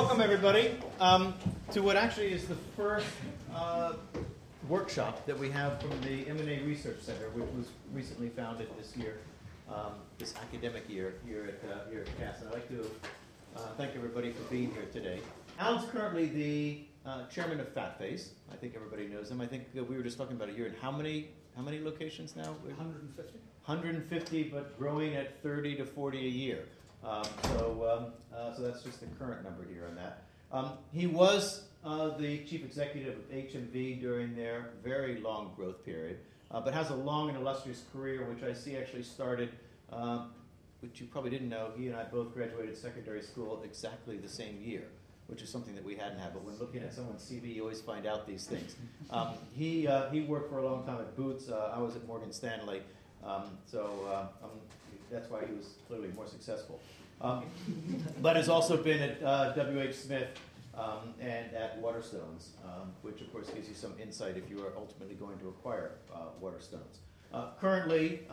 welcome everybody to what actually is the first workshop that we have from the M&A Research Center, which was recently founded this year, this academic year here at Cass. And I'd like to thank everybody for being here today. Alan's currently the chairman of FatFace. I think everybody knows him. I think we were just talking about a year. And how many locations now? 150. 150, but growing at 30 to 40 a year. So that's just the current number here on that. He was the chief executive of HMV during their very long growth period, but has a long and illustrious career, which I see actually started, which you probably didn't know. He and I both graduated secondary school exactly the same year, which is something that we hadn't had. But when looking at someone's CV, you always find out these things. He worked for a long time at Boots. I was at Morgan Stanley. That's why he was clearly more successful. But has also been at W.H. Smith and at Waterstones, which of course gives you some insight if you are ultimately going to acquire Waterstones. Currently,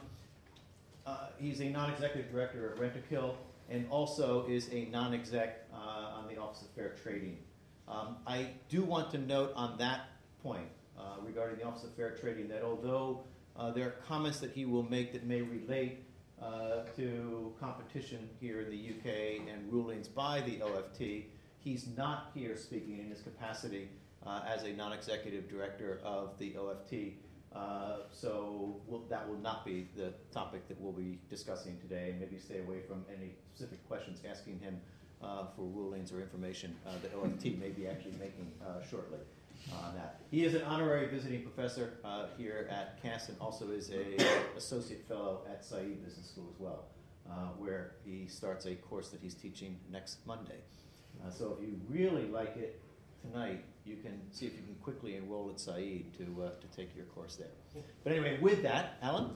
he's a non-executive director at Rentokil and also is a non-exec on the Office of Fair Trading. I do want to note on that point regarding the Office of Fair Trading that although there are comments that he will make that may relate to competition here in the UK and rulings by the OFT. He's not here speaking in his capacity as a non-executive director of the OFT. That will not be the topic that we'll be discussing today, and maybe stay away from any specific questions asking him for rulings or information that OFT may be actually making shortly. That. He is an honorary visiting professor here at Cass and also is an associate fellow at Said Business School as well, where he starts a course that he's teaching next Monday. So if you really like it tonight, you can see if you can quickly enroll at Said to take your course there. But anyway, with that, Alan?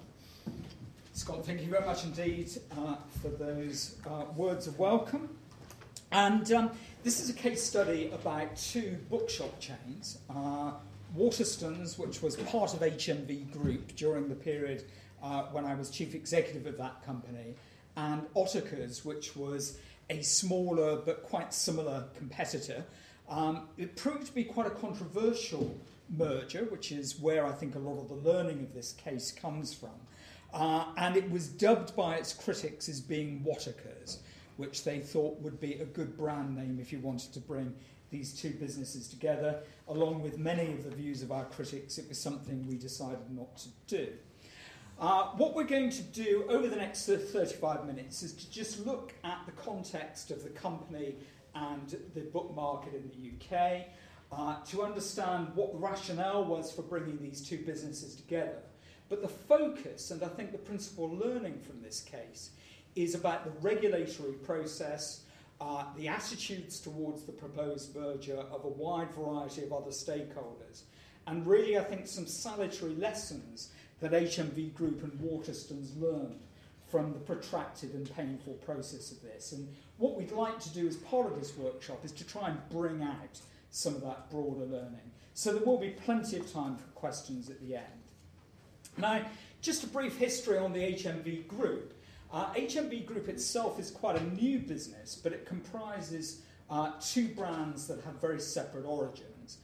Scott, thank you very much indeed for those words of welcome. And this is a case study about two bookshop chains, Waterstones, which was part of HMV Group during the period when I was chief executive of that company, and Ottakar's, which was a smaller but quite similar competitor. It proved to be quite a controversial merger, which is where I think a lot of the learning of this case comes from. And it was dubbed by its critics as being Wattakar's, which they thought would be a good brand name if you wanted to bring these two businesses together. Along with many of the views of our critics, it was something we decided not to do. What we're going to do over the next 35 minutes is to just look at the context of the company and the book market in the UK, to understand what the rationale was for bringing these two businesses together. But the focus, and I think the principal learning from this case, is about the regulatory process, the attitudes towards the proposed merger of a wide variety of other stakeholders, and really I think some salutary lessons that HMV Group and Waterstones learned from the protracted and painful process of this. And what we'd like to do as part of this workshop is to try and bring out some of that broader learning. So there will be plenty of time for questions at the end. Now, just a brief history on the HMV Group. HMV Group itself is quite a new business, but it comprises two brands that have very separate origins.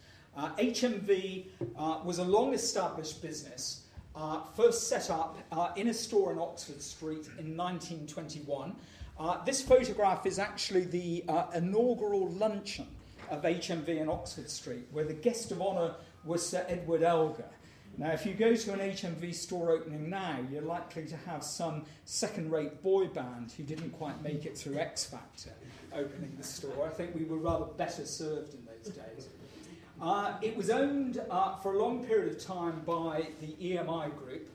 HMV was a long-established business, first set up in a store in Oxford Street in 1921. This photograph is actually the inaugural luncheon of HMV in Oxford Street, where the guest of honour was Sir Edward Elgar. Now, if you go to an HMV store opening now, you're likely to have some second-rate boy band who didn't quite make it through X Factor opening the store. I think we were rather better served in those days. It was owned for a long period of time by the EMI Group,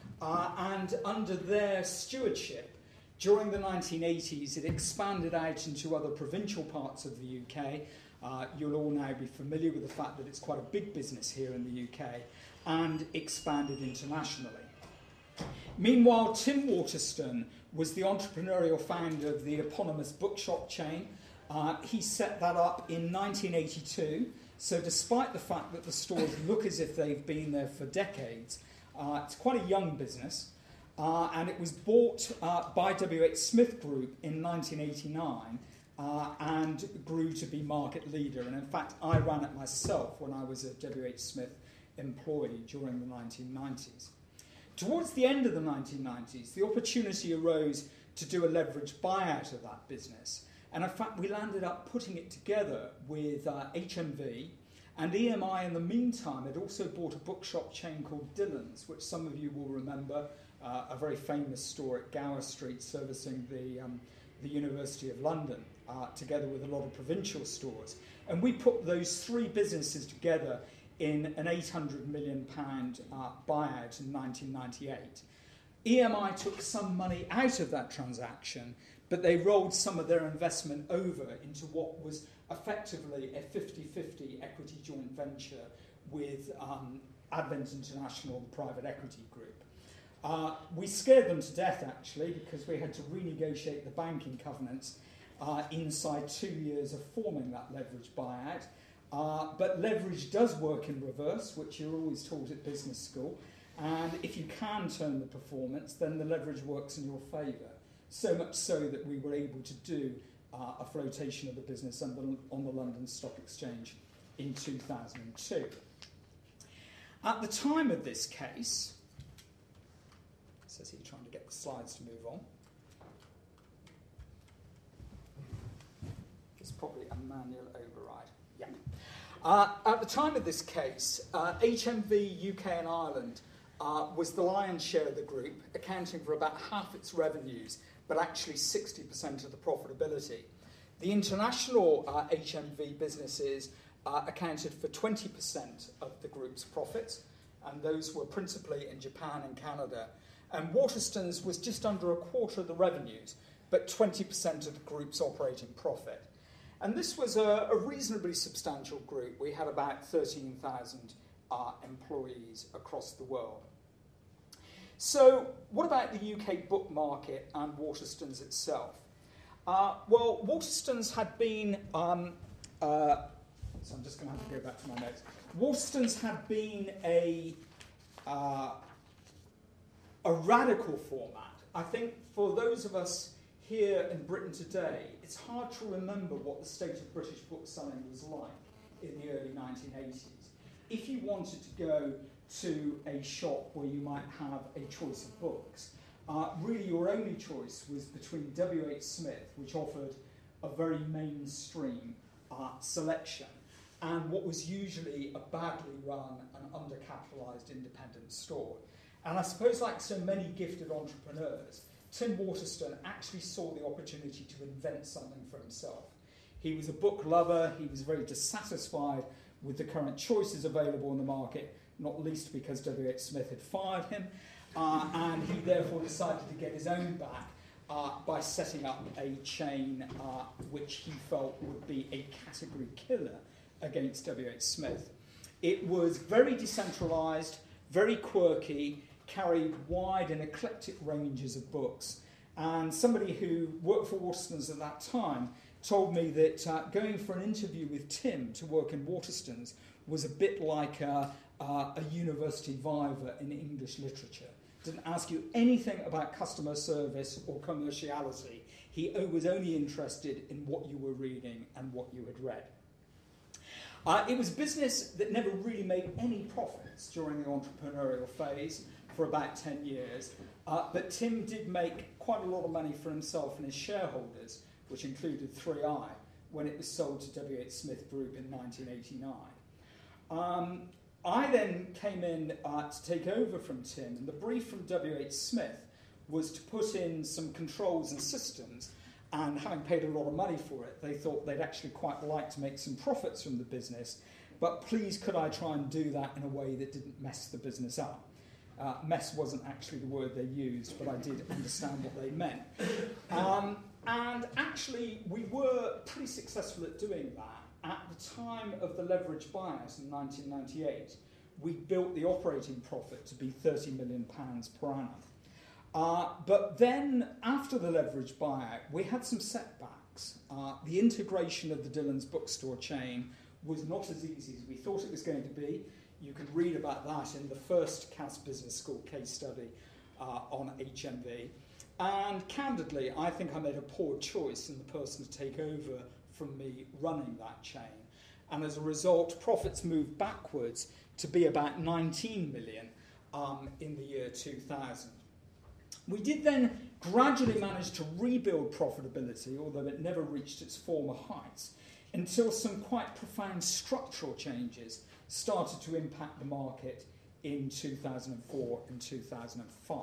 and under their stewardship, during the 1980s, it expanded out into other provincial parts of the UK. You'll all now be familiar with the fact that it's quite a big business here in the UK, and expanded internationally. Meanwhile, Tim Waterstone was the entrepreneurial founder of the eponymous bookshop chain. He set that up in 1982, so despite the fact that the stores look as if they've been there for decades, it's quite a young business, and it was bought by W.H. Smith Group in 1989 and grew to be market leader. And in fact, I ran it myself when I was a WH Smith employee during the 1990s. Towards the end of the 1990s, the opportunity arose to do a leveraged buyout of that business. And in fact, we landed up putting it together with HMV, and EMI in the meantime had also bought a bookshop chain called Dillons, which some of you will remember, a very famous store at Gower Street servicing the University of London, together with a lot of provincial stores. And we put those three businesses together in an £800 million buyout in 1998. EMI took some money out of that transaction, but they rolled some of their investment over into what was effectively a 50-50 equity joint venture with Advent International, the private equity group. We scared them to death, actually, because we had to renegotiate the banking covenants inside 2 years of forming that leverage buyout. But leverage does work in reverse, which you're always taught at business school. And if you can turn the performance, then the leverage works in your favour. So much so that we were able to do a flotation of the business on the London Stock Exchange in 2002. At the time of this case, it says here trying to get the slides to move on. It's probably a manual override. Yeah. At the time of this case, HMV UK and Ireland was the lion's share of the group, accounting for about half its revenues, but actually 60% of the profitability. The international HMV businesses accounted for 20% of the group's profits, and those were principally in Japan and Canada. And Waterstones was just under a quarter of the revenues, but 20% of the group's operating profit. And this was a reasonably substantial group. We had about 13,000 employees across the world. So what about the UK book market and Waterstones itself? Well, Waterstones had been... so I'm just going to have to go back to my notes. Waterstones had been a radical format. I think for those of us here in Britain today, it's hard to remember what the state of British bookselling was like in the early 1980s. If you wanted to go to a shop where you might have a choice of books, really your only choice was between WH Smith, which offered a very mainstream selection, and what was usually a badly run and undercapitalised independent store. And I suppose, like so many gifted entrepreneurs, Tim Waterstone actually saw the opportunity to invent something for himself. He was a book lover, he was very dissatisfied with the current choices available in the market, not least because W.H. Smith had fired him, and he therefore decided to get his own back by setting up a chain which he felt would be a category killer against W.H. Smith. It was very decentralised, very quirky, carried wide and eclectic ranges of books. And somebody who worked for Waterstones at that time told me that going for an interview with Tim to work in Waterstones was a bit like a university viva in English literature. Didn't ask you anything about customer service or commerciality. He was only interested in what you were reading and what you had read. It was a business that never really made any profits during the entrepreneurial phase for about 10 years, but Tim did make quite a lot of money for himself and his shareholders, which included 3i, when it was sold to W.H. Smith Group in 1989. I then came in to take over from Tim, and the brief from W.H. Smith was to put in some controls and systems, and having paid a lot of money for it, they thought they'd actually quite like to make some profits from the business, but please could I try and do that in a way that didn't mess the business up. Mess wasn't actually the word they used, but I did understand what they meant. And actually, we were pretty successful at doing that. At the time of the leverage buyout in 1998, we built the operating profit to be £30 million per annum. But then, after the leverage buyout, we had some setbacks. The integration of the Dillons bookstore chain was not as easy as we thought it was going to be. You can read about that in the first Cass Business School case study on HMV. And candidly, I think I made a poor choice in the person to take over from me running that chain. And as a result, profits moved backwards to be about 19 million in the year 2000. We did then gradually manage to rebuild profitability, although it never reached its former heights, until some quite profound structural changes started to impact the market in 2004 and 2005.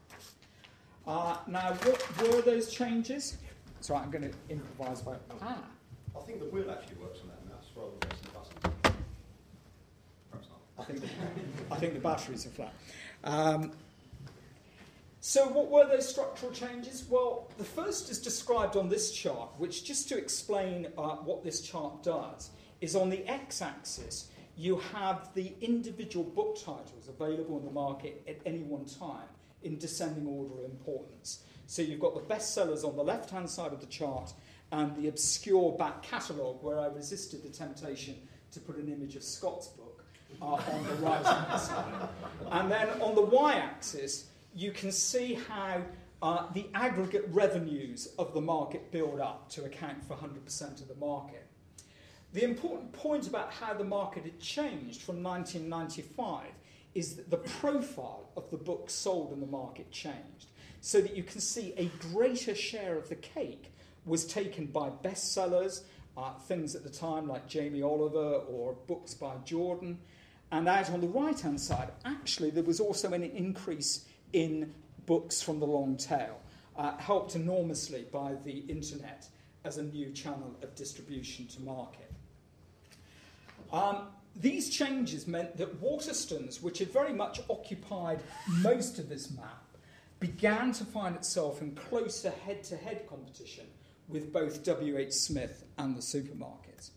Now, what were those changes? So I'm going to improvise about. I think the wheel actually works on that mouse rather than pressing the button. Perhaps not. I think the batteries are flat. So what were those structural changes? Well, the first is described on this chart, which, just to explain what this chart does, is on the x-axis you have the individual book titles available in the market at any one time in descending order of importance. So you've got the bestsellers on the left-hand side of the chart and the obscure back catalogue, where I resisted the temptation to put an image of Scott's book on the right-hand side. And then on the y-axis, you can see how the aggregate revenues of the market build up to account for 100% of the market. The important point about how the market had changed from 1995 is that the profile of the books sold in the market changed, so that you can see a greater share of the cake was taken by bestsellers, things at the time like Jamie Oliver or books by Jordan. And out on the right-hand side, actually, there was also an increase in books from the long tail, helped enormously by the internet as a new channel of distribution to market. These changes meant that Waterstones, which had very much occupied most of this map, began to find itself in closer head-to-head competition with both WH Smith and the supermarkets.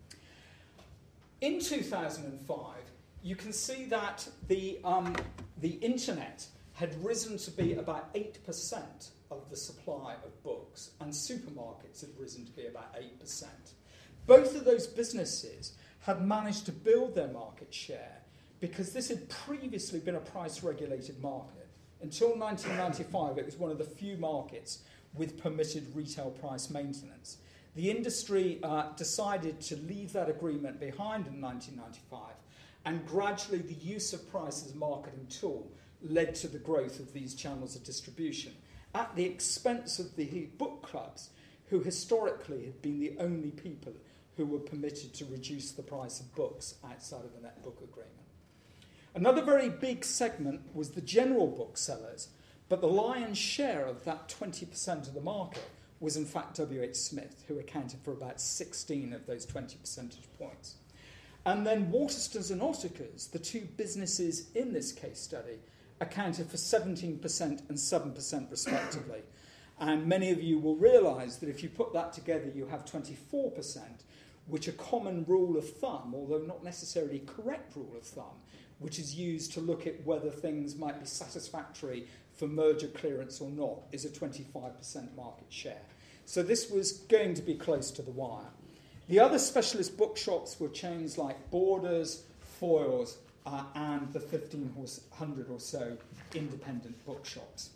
In 2005, you can see that the internet had risen to be about 8% of the supply of books, and supermarkets had risen to be about 8%. Both of those businesses had managed to build their market share because this had previously been a price-regulated market. Until 1995, it was one of the few markets with permitted retail price maintenance. The industry decided to leave that agreement behind in 1995, and gradually the use of price as a marketing tool led to the growth of these channels of distribution, at the expense of the book clubs, who historically had been the only people who were permitted to reduce the price of books outside of the net book agreement. Another very big segment was the general booksellers, but the lion's share of that 20% of the market was in fact WH Smith, who accounted for about 16 of those 20 percentage points. And then Waterstones and Otakers, the two businesses in this case study, accounted for 17% and 7% respectively. And many of you will realise that if you put that together, you have 24%, which a common rule of thumb, although not necessarily correct rule of thumb, which is used to look at whether things might be satisfactory for merger clearance or not, is a 25% market share. So this was going to be close to the wire. The other specialist bookshops were chains like Borders, Foyles, and the 1,500 or so independent bookshops.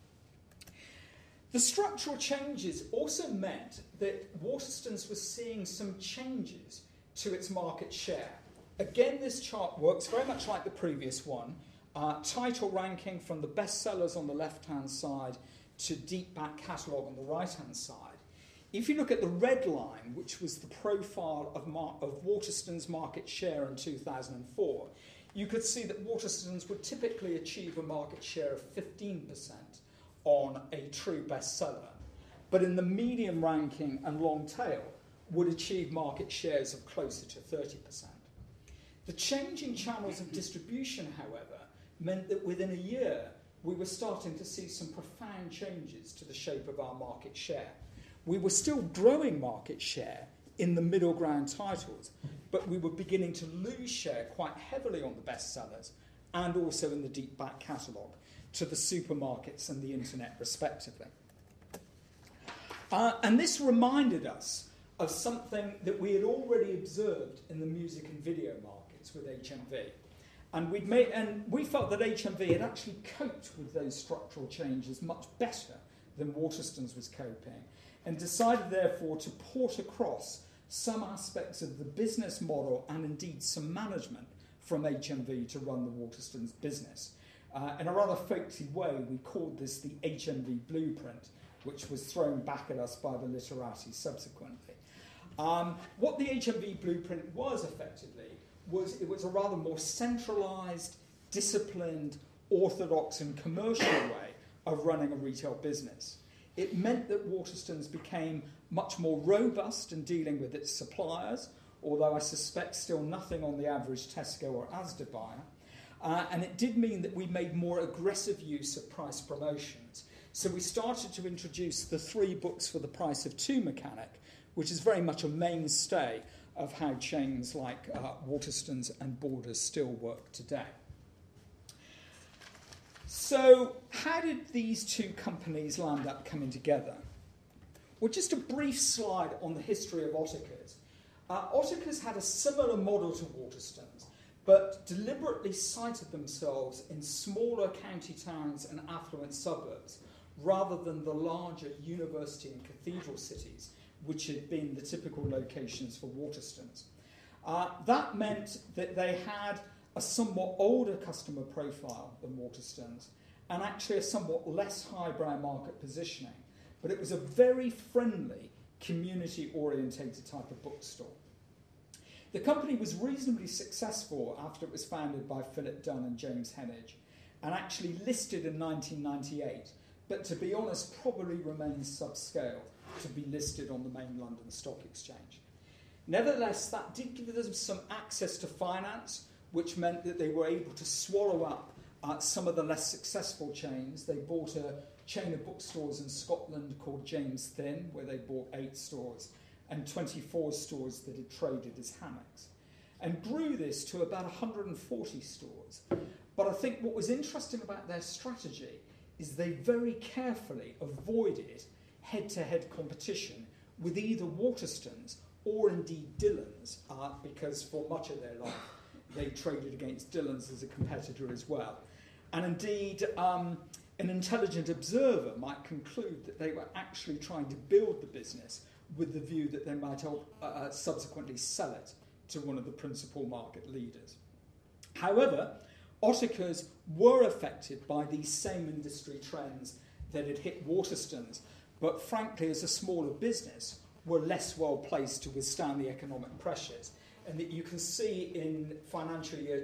The structural changes also meant that Waterstones was seeing some changes to its market share. Again, this chart works very much like the previous one. Title ranking from the bestsellers on the left-hand side to deep back catalogue on the right-hand side. If you look at the red line, which was the profile of Waterstones' market share in 2004, you could see that Waterstones would typically achieve a market share of 15% on a true bestseller, but in the medium ranking and long tail would achieve market shares of closer to 30%. The changing channels of distribution, however, meant that within a year we were starting to see some profound changes to the shape of our market share. We were still growing market share in the middle ground titles, but we were beginning to lose share quite heavily on the bestsellers and also in the deep back catalogue to the supermarkets and the internet respectively. And this reminded us of something that we had already observed in the music and video markets with HMV. And we felt that HMV had actually coped with those structural changes much better than Waterstones was coping, and decided therefore to port across some aspects of the business model and indeed some management from HMV to run the Waterstones business. In a rather folksy way, we called this the HMV blueprint, which was thrown back at us by the literati subsequently. What the HMV blueprint was effectively was it was a rather more centralised, disciplined, orthodox and commercial way of running a retail business. It meant that Waterstones became much more robust in dealing with its suppliers, although I suspect still nothing on the average Tesco or Asda buyer. And it did mean that we made more aggressive use of price promotions. So we started to introduce the 3 books for the price of 2 mechanic, which is very much a mainstay of how chains like Waterstones and Borders still work today. So how did these 2 companies land up coming together? Well, just a brief slide on the history of Otakers. Otakers had a similar model to Waterstones, but deliberately sited themselves in smaller county towns and affluent suburbs, rather than the larger university and cathedral cities, which had been the typical locations for Waterstones. That meant that they had a somewhat older customer profile than Waterstones, and actually a somewhat less highbrow market positioning. But it was a very friendly, community-orientated type of bookstore. The company was reasonably successful after it was founded by Philip Dunn and James Heneage, and actually listed in 1998, but to be honest, probably remains subscale to be listed on the main London Stock Exchange. Nevertheless, that did give them some access to finance, which meant that they were able to swallow up some of the less successful chains. They bought a chain of bookstores in Scotland called James Thynne, where they bought 8 stores, and 24 stores that had traded as hammocks, and grew this to about 140 stores. But I think what was interesting about their strategy is they very carefully avoided head-to-head competition with either Waterstones or indeed Dillons, because for much of their life they traded against Dillons as a competitor as well. And indeed, an intelligent observer might conclude that they were actually trying to build the business with the view that they might subsequently sell it to one of the principal market leaders. However, Otakers were affected by these same industry trends that had hit Waterstones, but frankly, as a smaller business, were less well placed to withstand the economic pressures. And that you can see in financial year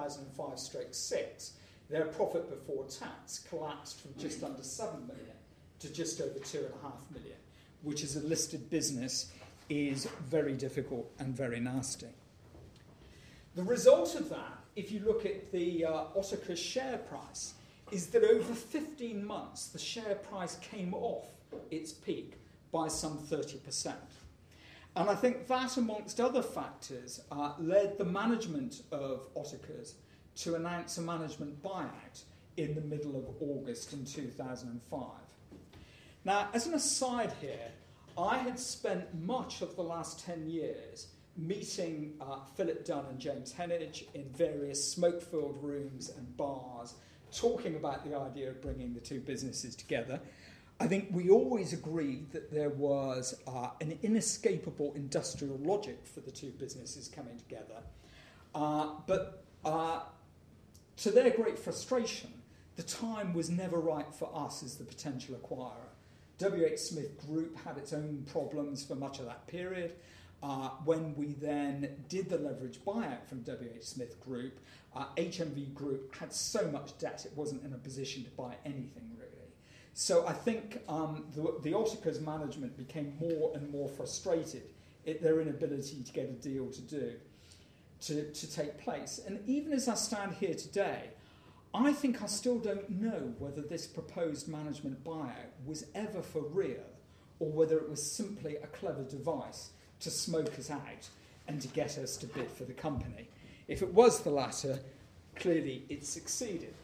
2005/6, their profit before tax collapsed from just under 7 million to just over 2.5 million, which as a listed business is very difficult and very nasty. The result of that, if you look at the Otakers share price, is that over 15 months the share price came off its peak by some 30%. And I think that, amongst other factors, led the management of Otakers to announce a management buyout in the middle of August in 2005. Now, as an aside here, I had spent much of the last 10 years meeting Philip Dunn and James Heneage in various smoke-filled rooms and bars, talking about the idea of bringing the 2 businesses together. I think we always agreed that there was an inescapable industrial logic for the 2 businesses coming together. But to their great frustration, the time was never right for us as the potential acquirer. WH Smith Group had its own problems for much of that period. When we then did the leverage buyout from WH Smith Group, HMV Group had so much debt it wasn't in a position to buy anything really. So I think the Otakers management became more and more frustrated at their inability to get a deal to take place. And even as I stand here today, I think I still don't know whether this proposed management buyout was ever for real or whether it was simply a clever device to smoke us out and to get us to bid for the company. If it was the latter, clearly it succeeded.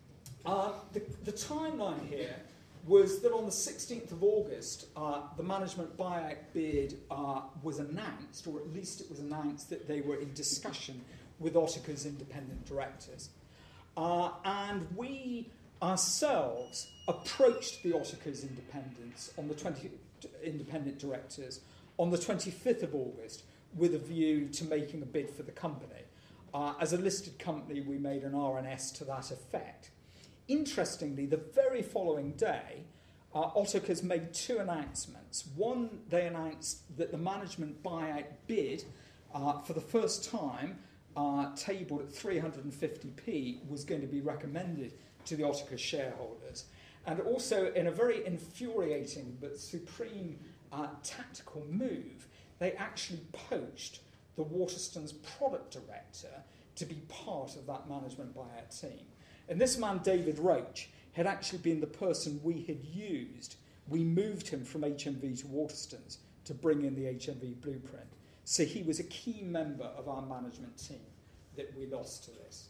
The timeline here was that on the 16th of August, the management buyout bid was announced, or at least it was announced that they were in discussion with Otterker's independent directors. And we ourselves approached the Otterker's independent directors on the 25th of August with a view to making a bid for the company. As a listed company, we made an RNS to that effect. Interestingly, the very following day, Otterker's made two announcements. One, they announced that the management buyout bid, for the first time, tabled at 350p, was going to be recommended to the Otterker shareholders. And also, in a very infuriating but supreme tactical move, they actually poached the Waterstones product director to be part of that management buyout team. And this man, David Roach, had actually been the person we had used. We moved him from HMV to Waterstones to bring in the HMV blueprint. So he was a key member of our management team that we lost to this.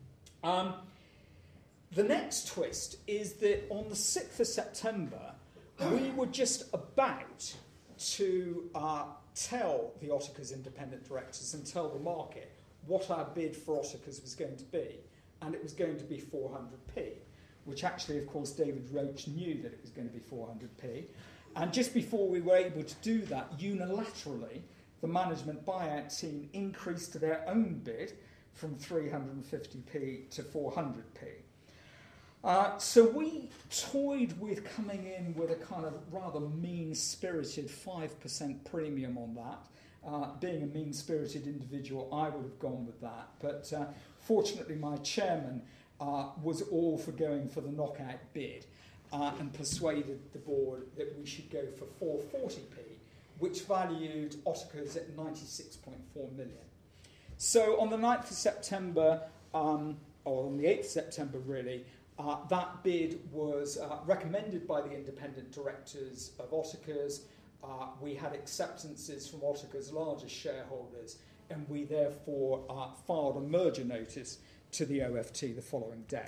The next twist is that on the 6th of September, we were just about to tell the Otterker's independent directors and tell the market what our bid for Otterker's was going to be. And it was going to be 400p, which actually, of course, David Roach knew that it was going to be 400p. And just before we were able to do that, unilaterally, the management buyout team increased their own bid from 350p to 400p. So we toyed with coming in with a kind of rather mean-spirited 5% premium on that. Being a mean-spirited individual, I would have gone with that. But fortunately, my chairman was all for going for the knockout bid and persuaded the board that we should go for 440p, which valued Otterker's at 96.4 million. So on the 9th of September, or on the 8th of September really, that bid was recommended by the independent directors of Otterker's. We had acceptances from Otterker's largest shareholders, and we therefore filed a merger notice to the OFT the following day.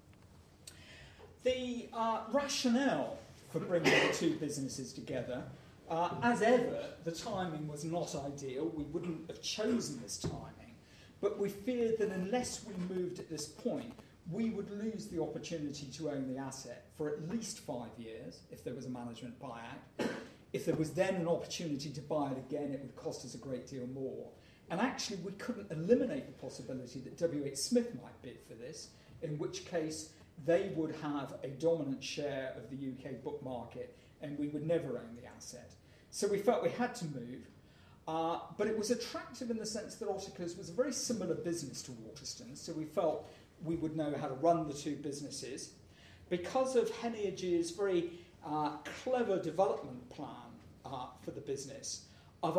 The rationale for bringing the two businesses together, as ever, the timing was not ideal. We wouldn't have chosen this timing, but we feared that unless we moved at this point, we would lose the opportunity to own the asset for at least 5 years if there was a management buyout. If there was then an opportunity to buy it again, it would cost us a great deal more. And actually, we couldn't eliminate the possibility that WH Smith might bid for this, in which case they would have a dominant share of the UK book market and we would never own the asset. So we felt we had to move. But it was attractive in the sense that Otterker's was a very similar business to Waterstones, so we felt we would know how to run the two businesses. Because of Heneage's very clever development plan for the business, of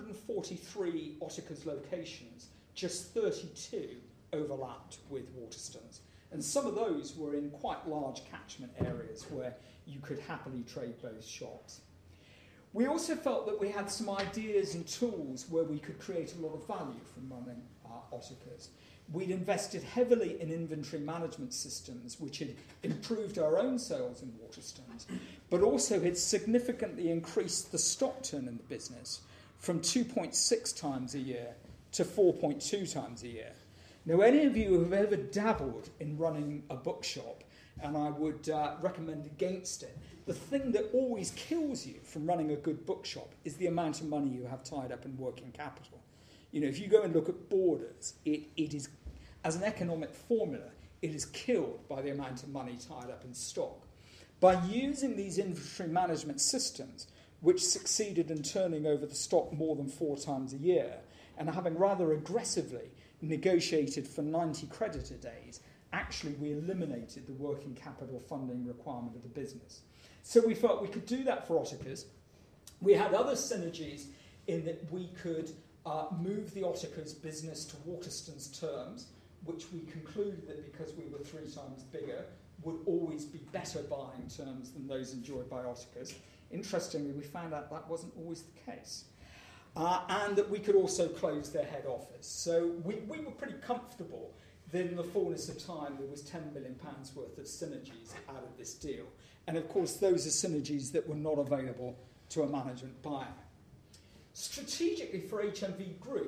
143 Otterker's locations, just 32 overlapped with Waterstones. And some of those were in quite large catchment areas where you could happily trade both shops. We also felt that we had some ideas and tools where we could create a lot of value from running Otterker's. We'd invested heavily in inventory management systems, which had improved our own sales in Waterstones, but also had significantly increased the stock turn in the business from 2.6 times a year to 4.2 times a year. Now, any of you who have ever dabbled in running a bookshop, and I would recommend against it, the thing that always kills you from running a good bookshop is the amount of money you have tied up in working capital. You know, if you go and look at Borders, it is, as an economic formula, it is killed by the amount of money tied up in stock. By using these inventory management systems, which succeeded in turning over the stock more than 4 times a year, and having rather aggressively negotiated for 90 creditor days, actually we eliminated the working capital funding requirement of the business. So we felt we could do that for Otterker's. We had other synergies in that we could move the Otterker's business to Waterstones terms, which we concluded that because we were 3 times bigger, would always be better buying terms than those enjoyed by Otterker's. Interestingly, we found out that wasn't always the case. And that we could also close their head office. So we were pretty comfortable that in the fullness of time there was £10 million worth of synergies out of this deal. And of course, those are synergies that were not available to a management buyer. Strategically for HMV Group,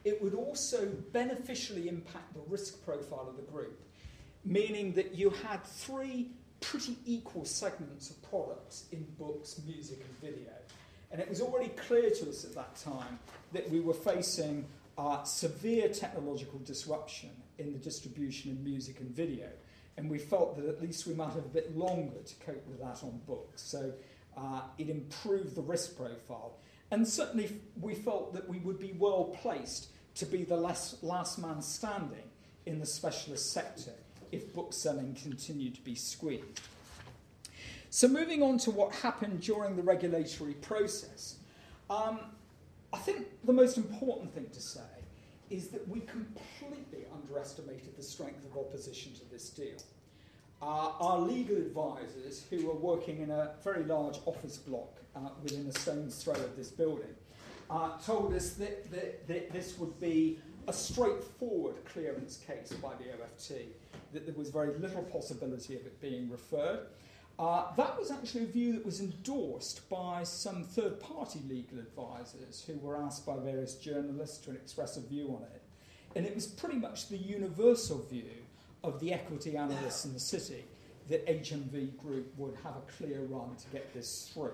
it would also beneficially impact the risk profile of the group, meaning that you had three pretty equal segments of products in books, music and video. And it was already clear to us at that time that we were facing severe technological disruption in the distribution of music and video. And we felt that at least we might have a bit longer to cope with that on books. So it improved the risk profile. And certainly we felt that we would be well placed to be the last man standing in the specialist sector if book selling continued to be squeezed. So moving on to what happened during the regulatory process, I think the most important thing to say is that we completely underestimated the strength of opposition to this deal. Our legal advisors, who were working in a very large office block within a stone's throw of this building, told us that this would be a straightforward clearance case by the OFT, that there was very little possibility of it being referred. That was actually a view that was endorsed by some third-party legal advisors who were asked by various journalists to express a view on it. And it was pretty much the universal view of the equity analysts in the city that HMV Group would have a clear run to get this through.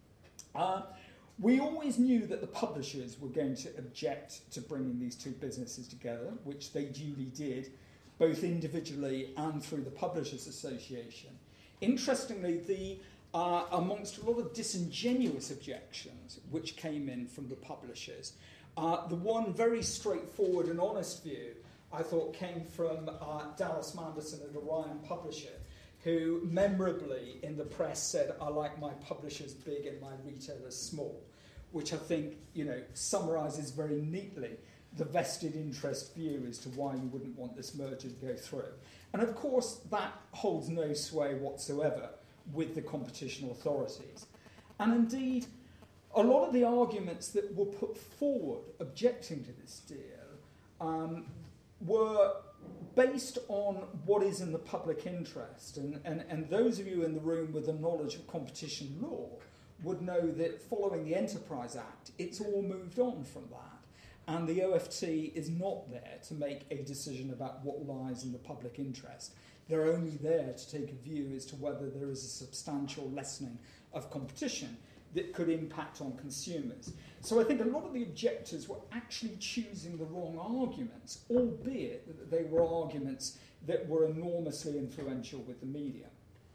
We always knew that the publishers were going to object to bringing these two businesses together, which they duly did, both individually and through the Publishers Association. Interestingly, amongst a lot of disingenuous objections which came in from the publishers, the one very straightforward and honest view I thought came from Dallas Manderson at Orion Publisher, who memorably in the press said, "I like my publishers big and my retailers small," which I think, summarises very neatly the vested interest view as to why you wouldn't want this merger to go through. And of course, that holds no sway whatsoever with the competition authorities. And indeed, a lot of the arguments that were put forward objecting to this deal were based on what is in the public interest. And those of you in the room with a knowledge of competition law would know that following the Enterprise Act, it's all moved on from that. And the OFT is not there to make a decision about what lies in the public interest. They're only there to take a view as to whether there is a substantial lessening of competition that could impact on consumers. So I think a lot of the objectors were actually choosing the wrong arguments, albeit that they were arguments that were enormously influential with the media.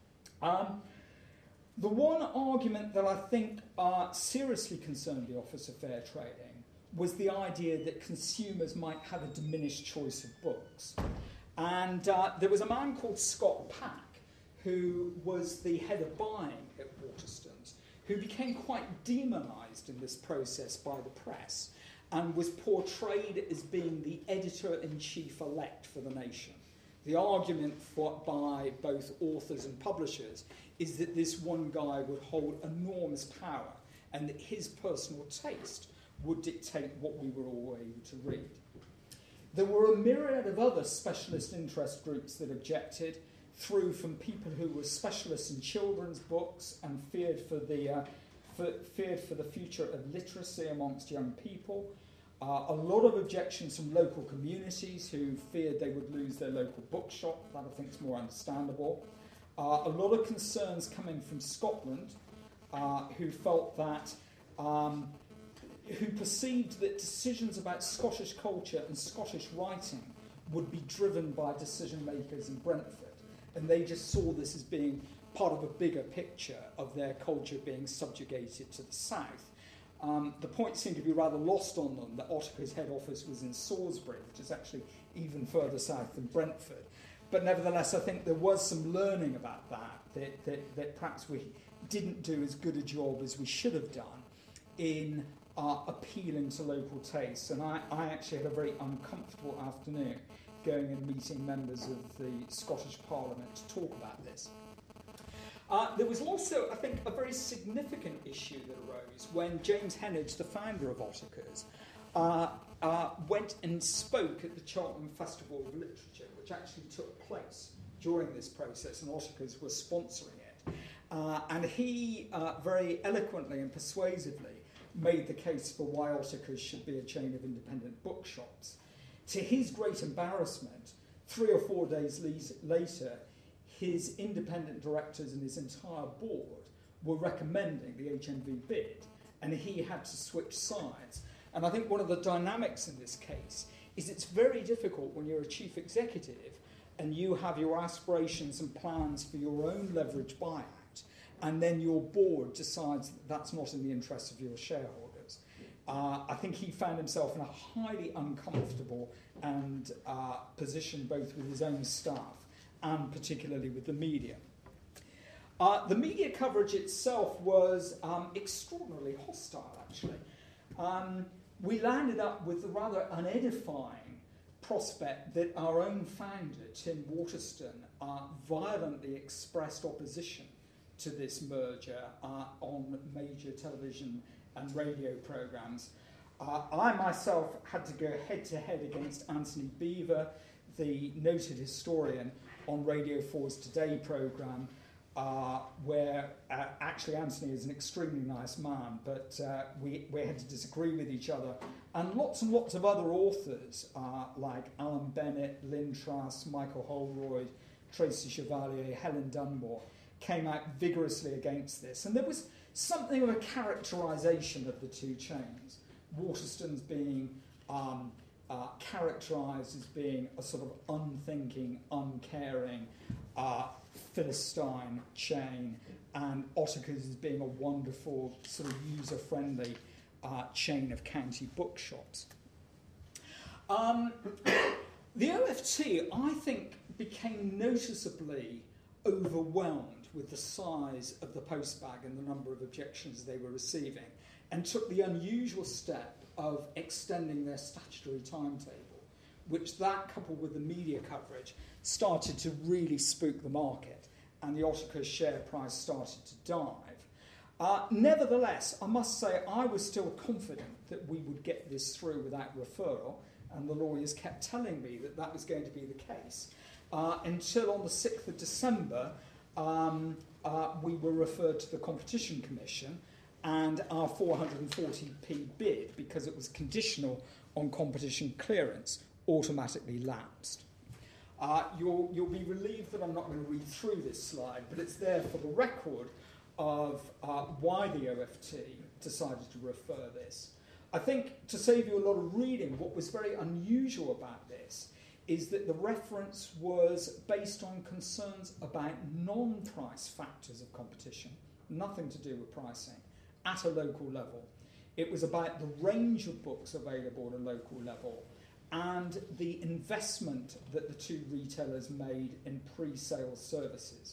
The one argument that I think seriously concerned the Office of Fair Trading was the idea that consumers might have a diminished choice of books. And there was a man called Scott Pack, who was the head of buying at Waterstones, who became quite demonised in this process by the press and was portrayed as being the editor-in-chief elect for the nation. The argument by both authors and publishers is that this one guy would hold enormous power and that his personal taste would dictate what we were all able to read. There were a myriad of other specialist interest groups that objected, through from people who were specialists in children's books and feared for the future of literacy amongst young people. A lot of objections from local communities who feared they would lose their local bookshop. That I think is more understandable. A lot of concerns coming from Scotland, who felt that who perceived that decisions about Scottish culture and Scottish writing would be driven by decision makers in Brentford. And they just saw this as being part of a bigger picture of their culture being subjugated to the south. The point seemed to be rather lost on them that Otterker's head office was in Salisbury, which is actually even further south than Brentford. But nevertheless, I think there was some learning about that perhaps we didn't do as good a job as we should have done in appealing to local tastes. And I actually had a very uncomfortable afternoon going and meeting members of the Scottish Parliament to talk about this. There was also, I think, a very significant issue that arose when James Heneage, the founder of Otterker's, went and spoke at the Cheltenham Festival of Literature, which actually took place during this process, and Otterker's was sponsoring it. And he very eloquently and persuasively made the case for why Ottakers should be a chain of independent bookshops. To his great embarrassment, 3 or 4 days later, his independent directors and his entire board were recommending the HMV bid, and he had to switch sides. And I think one of the dynamics in this case is it's very difficult when you're a chief executive and you have your aspirations and plans for your own leverage buyout, and then your board decides that that's not in the interest of your shareholders. I think he found himself in a highly uncomfortable and position both with his own staff and particularly with the media. The media coverage itself was extraordinarily hostile, actually. We landed up with the rather unedifying prospect that our own founder, Tim Waterston, violently expressed opposition to this merger on major television and radio programmes. I myself had to go head-to-head against Anthony Beaver, the noted historian, on Radio 4's Today programme, where actually Anthony is an extremely nice man, but we had to disagree with each other. And lots of other authors, like Alan Bennett, Lynn Truss, Michael Holroyd, Tracy Chevalier, Helen Dunmore, came out vigorously against this. And there was something of a characterisation of the two chains. Waterston's being characterised as being a sort of unthinking, uncaring, Philistine chain, and Ottakers as being a wonderful, sort of user-friendly chain of county bookshops. The OFT, I think, became noticeably overwhelmed with the size of the postbag and the number of objections they were receiving, and took the unusual step of extending their statutory timetable, which that, coupled with the media coverage, started to really spook the market, and the Ottakers share price started to dive. Nevertheless, I must say I was still confident that we would get this through without referral, and the lawyers kept telling me that that was going to be the case, until on the 6th of December we were referred to the Competition Commission, and our 440p bid, because it was conditional on competition clearance, automatically lapsed. You'll be relieved that I'm not going to read through this slide, but it's there for the record of why the OFT decided to refer this. I think, to save you a lot of reading, what was very unusual about this is that the reference was based on concerns about non-price factors of competition, nothing to do with pricing, at a local level. It was about the range of books available at a local level and the investment that the two retailers made in pre-sale services.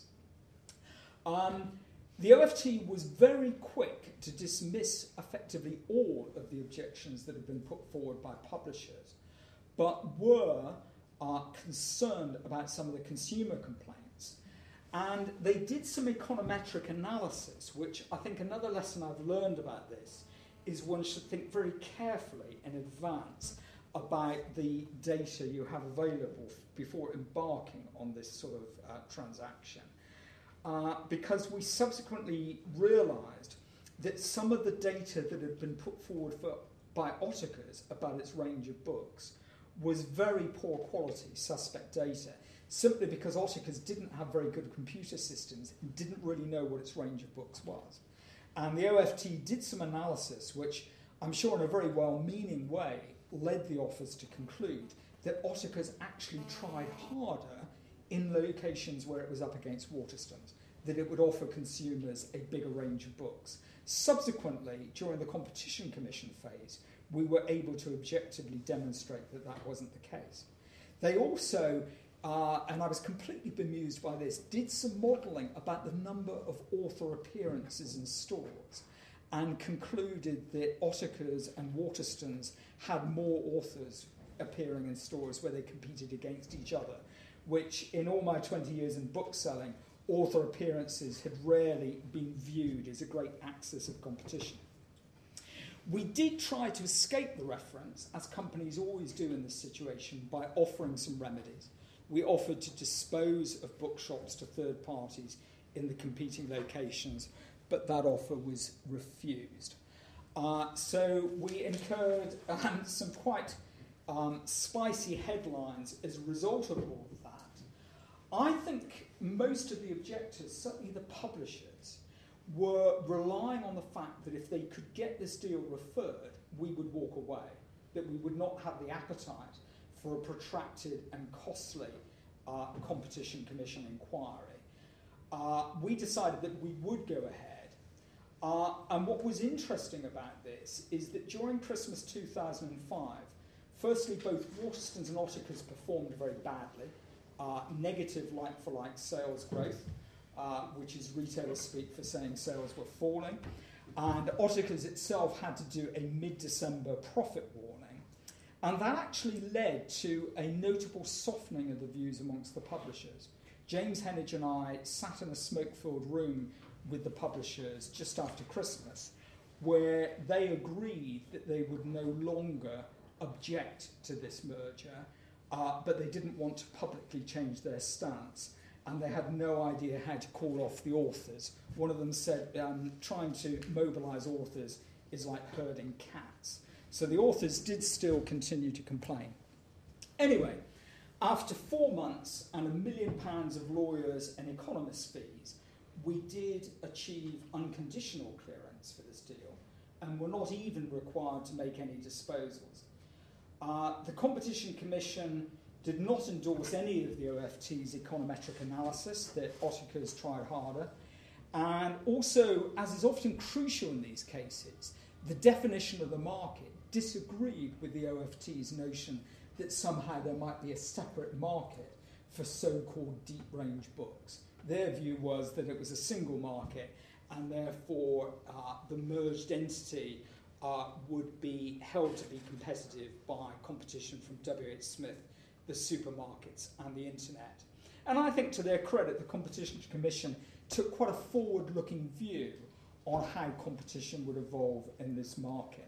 The OFT was very quick to dismiss effectively all of the objections that had been put forward by publishers, but were concerned about some of the consumer complaints. And they did some econometric analysis, which I think another lesson I've learned about this is one should think very carefully in advance about the data you have available before embarking on this sort of transaction. Because we subsequently realised that some of the data that had been put forward by Ottakers about its range of books was very poor quality, suspect data, simply because Ottakers didn't have very good computer systems and didn't really know what its range of books was. And the OFT did some analysis, which I'm sure in a very well-meaning way led the office to conclude that Ottakers actually tried harder in locations where it was up against Waterstones, that it would offer consumers a bigger range of books. Subsequently, during the Competition Commission phase, we were able to objectively demonstrate that that wasn't the case. They also, and I was completely bemused by this, did some modelling about the number of author appearances in stores and concluded that Ottakers and Waterstones had more authors appearing in stores where they competed against each other, which in all my 20 years in bookselling, author appearances had rarely been viewed as a great axis of competition. We did try to escape the reference, as companies always do in this situation, by offering some remedies. We offered to dispose of bookshops to third parties in the competing locations, but that offer was refused. So we incurred some quite spicy headlines as a result of all of that. I think most of the objectors, certainly the publishers, were relying on the fact that if they could get this deal referred, we would walk away, that we would not have the appetite for a protracted and costly Competition Commission inquiry. We decided that we would go ahead. And what was interesting about this is that during Christmas 2005, firstly, both Waterstones and Ottakar's performed very badly. Negative like-for-like sales growth, which is retailer speak for saying sales were falling. And Ottakar's itself had to do a mid-December profit warning. And that actually led to a notable softening of the views amongst the publishers. James Henage and I sat in a smoke-filled room with the publishers just after Christmas, where they agreed that they would no longer object to this merger, but they didn't want to publicly change their stance, and they had no idea how to call off the authors. One of them said trying to mobilise authors is like herding cats. So the authors did still continue to complain. Anyway, after 4 months and £1 million of lawyers and economists' fees, we did achieve unconditional clearance for this deal, and were not even required to make any disposals. The Competition Commission did not endorse any of the OFT's econometric analysis, that Ottakar's tried harder. And also, as is often crucial in these cases, the definition of the market disagreed with the OFT's notion that somehow there might be a separate market for so-called deep-range books. Their view was that it was a single market, and therefore the merged entity would be held to be competitive by competition from WH Smith, the supermarkets and the internet. And I think to their credit, the Competition Commission took quite a forward-looking view on how competition would evolve in this market.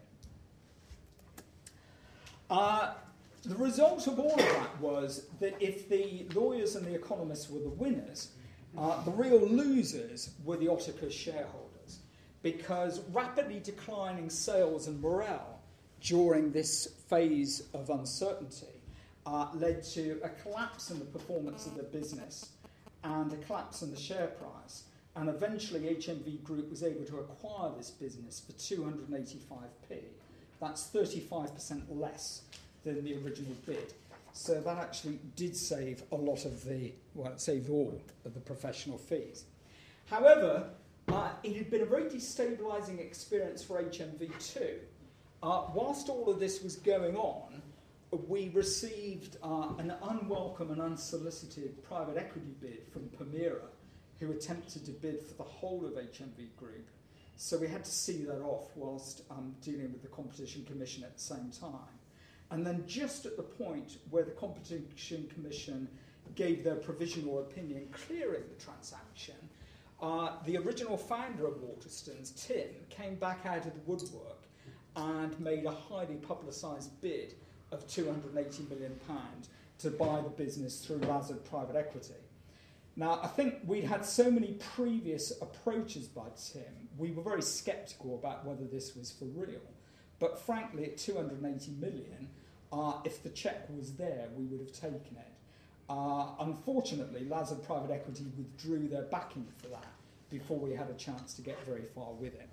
The result of all of that was that if the lawyers and the economists were the winners, the real losers were the Ottakar shareholders, because rapidly declining sales and morale during this phase of uncertainty led to a collapse in the performance of the business and a collapse in the share price. And eventually HMV Group was able to acquire this business for 285p. That's 35% less than the original bid. So that actually did save a lot of the, well, it saved all of the professional fees. However, it had been a very destabilising experience for HMV too. Whilst all of this was going on, we received an unwelcome and unsolicited private equity bid from Permira, who attempted to bid for the whole of HMV Group. So we had to see that off whilst dealing with the Competition Commission at the same time. And then just at the point where the Competition Commission gave their provisional opinion clearing the transaction, the original founder of Waterstones, Tim, came back out of the woodwork and made a highly publicised bid of £280 million to buy the business through Lazard Private Equity. Now, I think we'd had so many previous approaches by Tim, we were very sceptical about whether this was for real. But frankly, at £280 million, if the cheque was there, we would have taken it. Unfortunately, Lazard Private Equity withdrew their backing for that before we had a chance to get very far with it.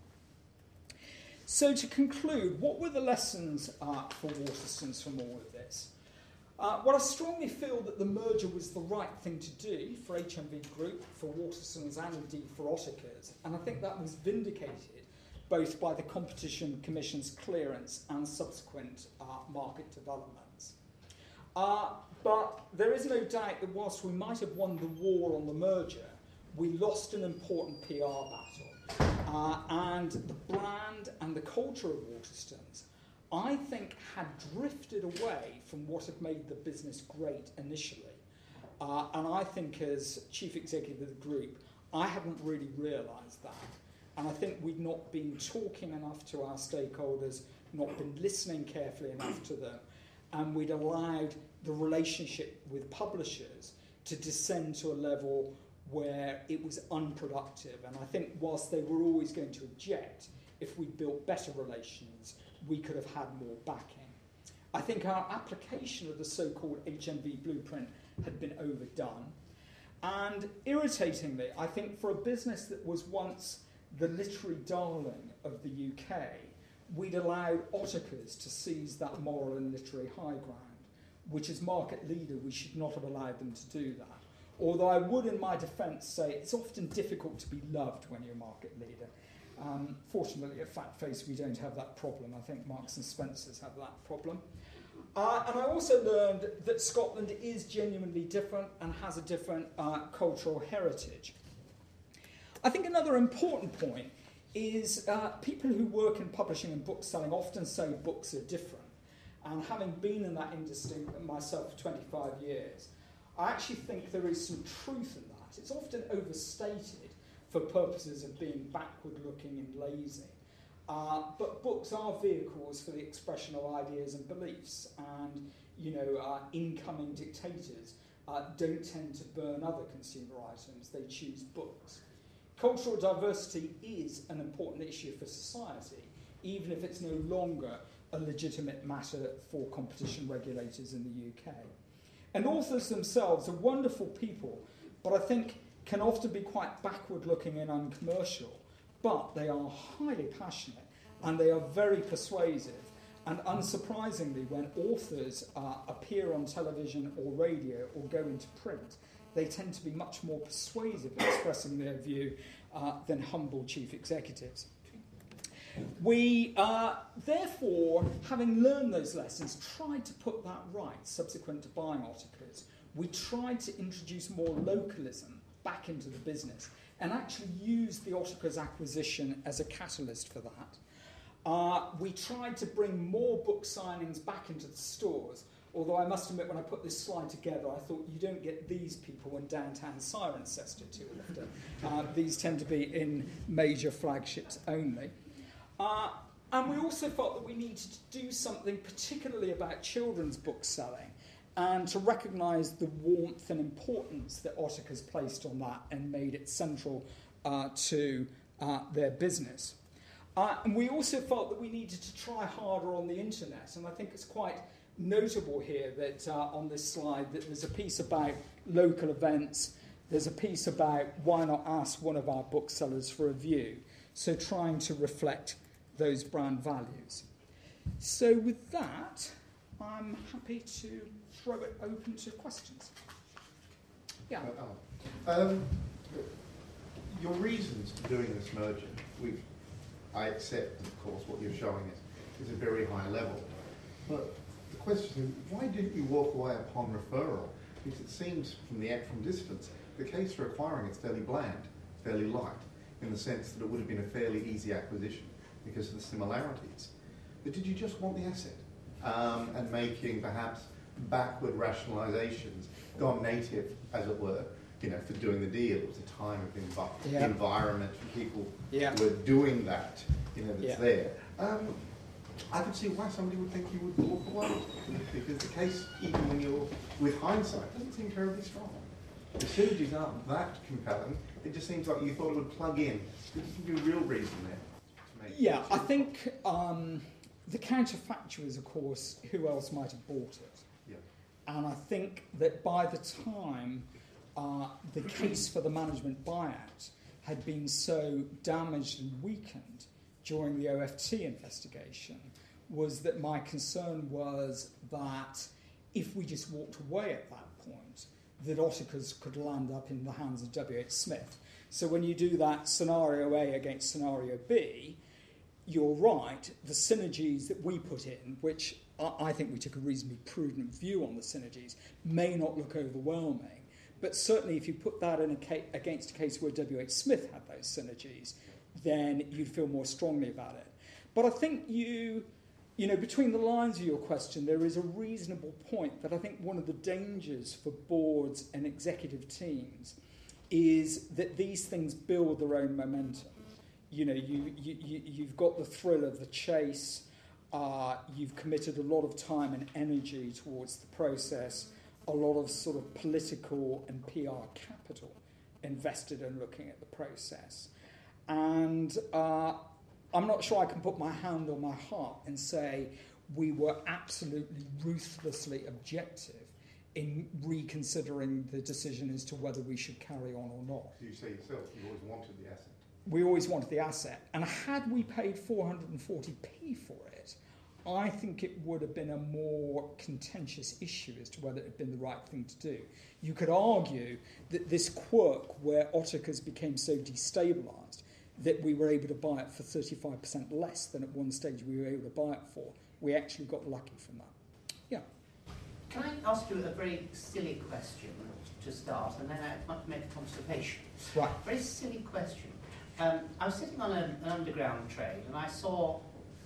So to conclude, what were the lessons for Waterstones from all of this? Well, I strongly feel that the merger was the right thing to do for HMV Group, for Waterstones and indeed for Ottakar's, and I think that was vindicated both by the Competition Commission's clearance and subsequent market developments. But there is no doubt that whilst we might have won the war on the merger, we lost an important PR battle. And the brand and the culture of Waterstones, I think, had drifted away from what had made the business great initially. And I think as chief executive of the group, I hadn't really realised that. And I think we'd not been talking enough to our stakeholders, not been listening carefully enough to them, and we'd allowed the relationship with publishers to descend to a level where it was unproductive. And I think whilst they were always going to object, if we built better relations, we could have had more backing. I think our application of the so-called HMV blueprint had been overdone. And irritatingly, I think for a business that was once the literary darling of the UK, we'd allowed Otakers to seize that moral and literary high ground, which as market leader we should not have allowed them to do that. Although I would, in my defence, say it's often difficult to be loved when you're a market leader. Fortunately, at Fatface, we don't have that problem. I think Marks and Spencer's have that problem. And I also learned that Scotland is genuinely different and has a different cultural heritage. I think another important point is people who work in publishing and bookselling often say books are different. And having been in that industry myself for 25 years, I actually think there is some truth in that. It's often overstated for purposes of being backward-looking and lazy. But books are vehicles for the expression of ideas and beliefs, and incoming dictators don't tend to burn other consumer items, they choose books. Cultural diversity is an important issue for society, even if it's no longer a legitimate matter for competition regulators in the UK. And authors themselves are wonderful people, but I think can often be quite backward-looking and uncommercial, but they are highly passionate and they are very persuasive. And unsurprisingly, when authors appear on television or radio or go into print, they tend to be much more persuasive in expressing their view than humble chief executives. We, therefore, having learned those lessons, tried to put that right subsequent to buying Otakers. We tried to introduce more localism back into the business and actually use the Otakers acquisition as a catalyst for that. We tried to bring more book signings back into the stores, although I must admit when I put this slide together I thought you don't get these people in downtown Cirencester too often. These tend to be in major flagships only. And we also felt that we needed to do something particularly about children's book selling and to recognise the warmth and importance that Otakers placed on that and made it central to their business. And we also felt that we needed to try harder on the internet, and I think it's quite notable here that on this slide that there's a piece about local events, there's a piece about why not ask one of our booksellers for a view, so trying to reflect those brand values. So with that, I'm happy to throw it open to questions. Yeah. Your reasons for doing this merger, I accept, of course, what you're showing is a very high level. But the question is, why didn't you walk away upon referral? Because it seems from distance, the case for acquiring it's fairly bland, fairly light, in the sense that it would have been a fairly easy acquisition because of the similarities. But did you just want the asset and making perhaps backward rationalizations, gone native, as it were, for doing the deal? It was a time of the environment and people were doing that, that's there. I could see why somebody would think you would walk away, because the case, even when you're with hindsight, doesn't seem terribly strong. The synergies aren't that compelling. It just seems like you thought it would plug in. There doesn't be a real reason there. I think the counterfactual is, of course, who else might have bought it. Yeah. And I think that by the time the case for the management buyout had been so damaged and weakened during the OFT investigation, was that my concern was that if we just walked away at that point, that Otakers could land up in the hands of WH Smith. So when you do that scenario A against scenario B, you're right, the synergies that we put in, which I think we took a reasonably prudent view on the synergies, may not look overwhelming. But certainly if you put that in against a case where WH Smith had those synergies, then you'd feel more strongly about it. But I think between the lines of your question, there is a reasonable point that I think one of the dangers for boards and executive teams is that these things build their own momentum. You've got the thrill of the chase, you've committed a lot of time and energy towards the process, a lot of sort of political and PR capital invested in looking at the process. And I'm not sure I can put my hand on my heart and say we were absolutely ruthlessly objective in reconsidering the decision as to whether we should carry on or not. You say yourself, you always wanted the asset. We always wanted the asset. And had we paid 440p for it, I think it would have been a more contentious issue as to whether it had been the right thing to do. You could argue that this quirk where Ottakar's became so destabilised that we were able to buy it for 35% less than at one stage we were able to buy it for. We actually got lucky from that. Yeah. Can I ask you a very silly question to start, and then I might make a constipation? Right. Very silly question. I was sitting on an underground train, and I saw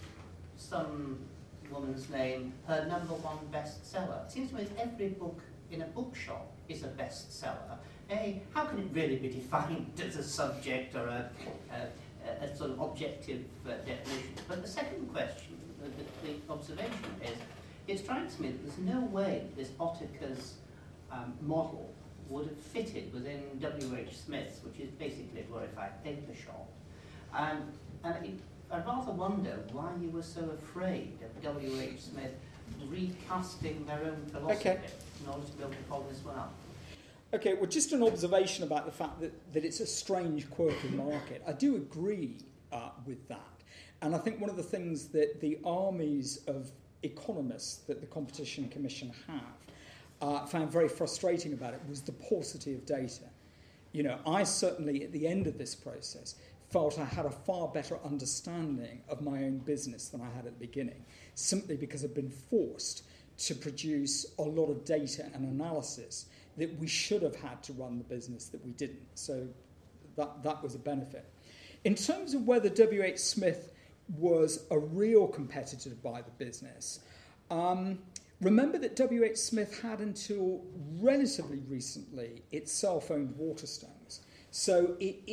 some woman's name, her #1 bestseller. It seems to me that every book in a bookshop is a bestseller. How can it really be defined as a subject or a sort of objective definition? But the second question, the observation is, it strikes me that there's no way this Ottakar's model would have fitted within W.H. Smith's, which is basically a glorified paper shop. And I rather wonder why you were so afraid of W.H. Smith recasting their own philosophy in order to be able to follow this one up. Okay, well, just an observation about the fact that it's a strange, quirky market. I do agree with that. And I think one of the things that the armies of economists that the Competition Commission have found very frustrating about it was the paucity of data. You know, I certainly, at the end of this process, felt I had a far better understanding of my own business than I had at the beginning, simply because I've been forced to produce a lot of data and analysis that we should have had to run the business that we didn't. So that was a benefit. In terms of whether W.H. Smith was a real competitor to buy the business, remember that W.H. Smith had until relatively recently itself owned Waterstones. So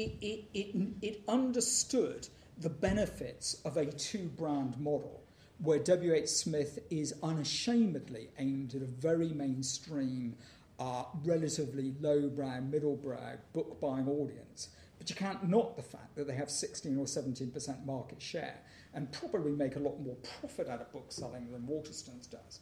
it understood the benefits of a two-brand model where W.H. Smith is unashamedly aimed at a very mainstream, relatively lowbrow, middlebrow, book-buying audience. But you can't knock the fact that they have 16 or 17% market share and probably make a lot more profit out of book selling than Waterstones does.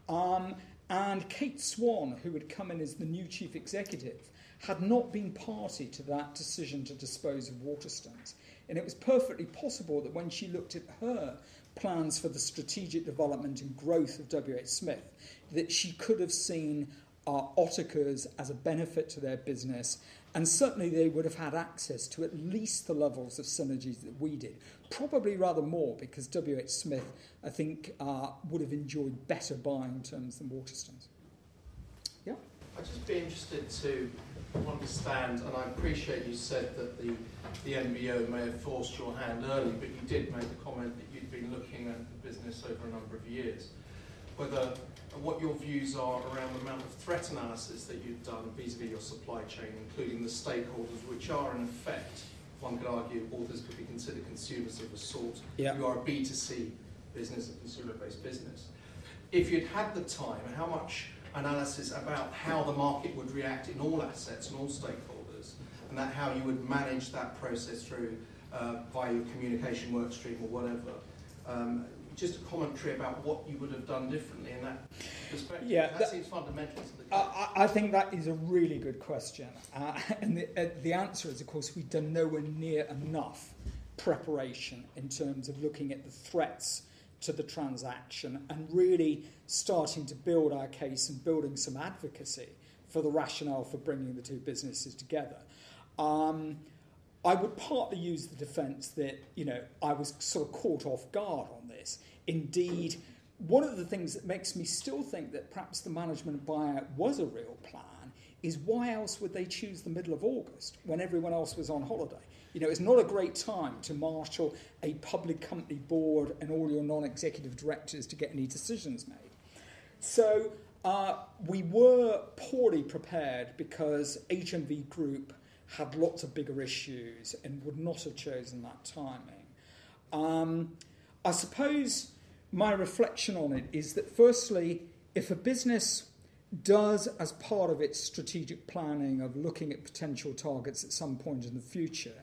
And Kate Swan, who had come in as the new chief executive, had not been party to that decision to dispose of Waterstones. And it was perfectly possible that when she looked at her plans for the strategic development and growth of W.H. Smith, that she could have seen Ottakar's as a benefit to their business, and certainly they would have had access to at least the levels of synergies that we did. Probably rather more, because W.H. Smith, I think, would have enjoyed better buying terms than Waterstones. Yeah? I'd just be interested to understand, and I appreciate you said that the NBO may have forced your hand early, but you did make the comment that you'd been looking at the business over a number of years. What your views are around the amount of threat analysis that you've done vis-a-vis your supply chain, including the stakeholders, which are in effect, one could argue, authors could be considered consumers of a sort. Yeah. You are a B2C business, a consumer-based business. If you'd had the time, how much analysis about how the market would react in all assets and all stakeholders, and that how you would manage that process through via your communication work stream or whatever. Just a commentary about what you would have done differently in that perspective. Yeah, that seems fundamental to the case. I think that is a really good question. And the answer is, of course, we've done nowhere near enough preparation in terms of looking at the threats to the transaction and really starting to build our case and building some advocacy for the rationale for bringing the two businesses together. I would partly use the defence that, I was sort of caught off guard on this. Indeed, one of the things that makes me still think that perhaps the management buyout was a real plan is why else would they choose the middle of August when everyone else was on holiday? It's not a great time to marshal a public company board and all your non-executive directors to get any decisions made. So we were poorly prepared because HMV Group had lots of bigger issues and would not have chosen that timing. I suppose my reflection on it is that, firstly, if a business does, as part of its strategic planning of looking at potential targets at some point in the future,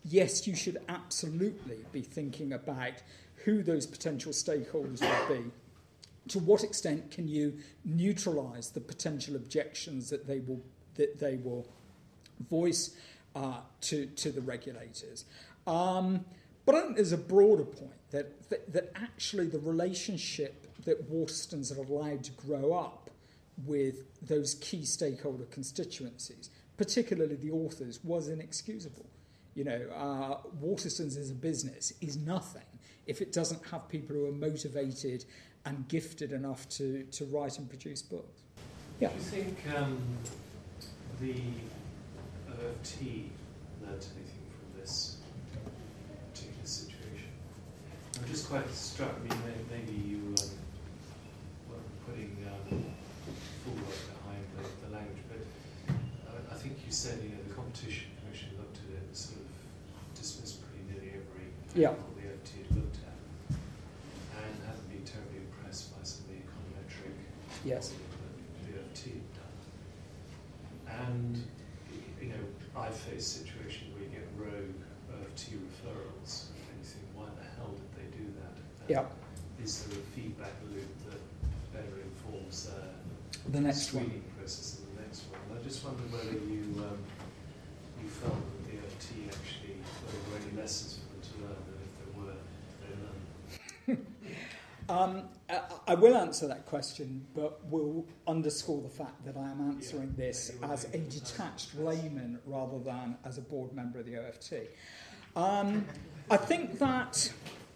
yes, you should absolutely be thinking about who those potential stakeholders will be. To what extent can you neutralise the potential objections that they will voice to the regulators? But I think there's a broader point that actually the relationship that Waterstones are allowed to grow up with those key stakeholder constituencies, particularly the authors, was inexcusable. Waterstones as a business is nothing if it doesn't have people who are motivated and gifted enough to write and produce books. Yeah. Do you think the OFT learnt anything from this particular situation? I'm just quite struck. Maybe you weren't putting full work behind the language, but I think you said the Competition Commission looked at it and sort of dismissed pretty nearly every article the OFT had looked at, and hadn't been terribly impressed by some of the econometric Yes. that the OFT had done. And I face a situation where you get rogue OFT referrals, and you think, why the hell did they do that? Is there a feedback loop that better informs the next screening process in the next one? And I just wondered whether you felt that the OFT actually, there were any lessons for them to learn, and if there were, they learned. I will answer that question, but will underscore the fact that I am answering this as a detached layman rather than as a board member of the OFT. I think that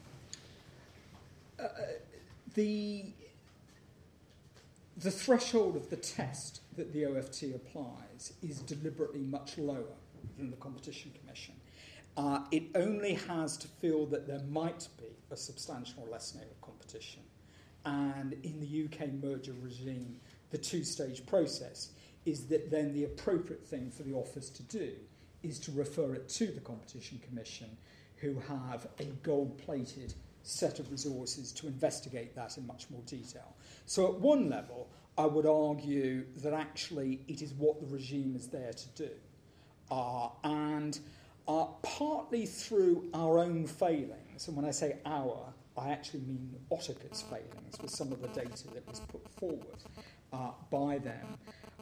the threshold of the test that the OFT applies is deliberately much lower than the Competition Commission. It only has to feel that there might be a substantial lessening of competition. And in the UK merger regime, the two-stage process is that then the appropriate thing for the office to do is to refer it to the Competition Commission, who have a gold-plated set of resources to investigate that in much more detail. So at one level, I would argue that actually it is what the regime is there to do. And partly through our own failings, and when I say our, I actually mean Otterker's failings with some of the data that was put forward by them.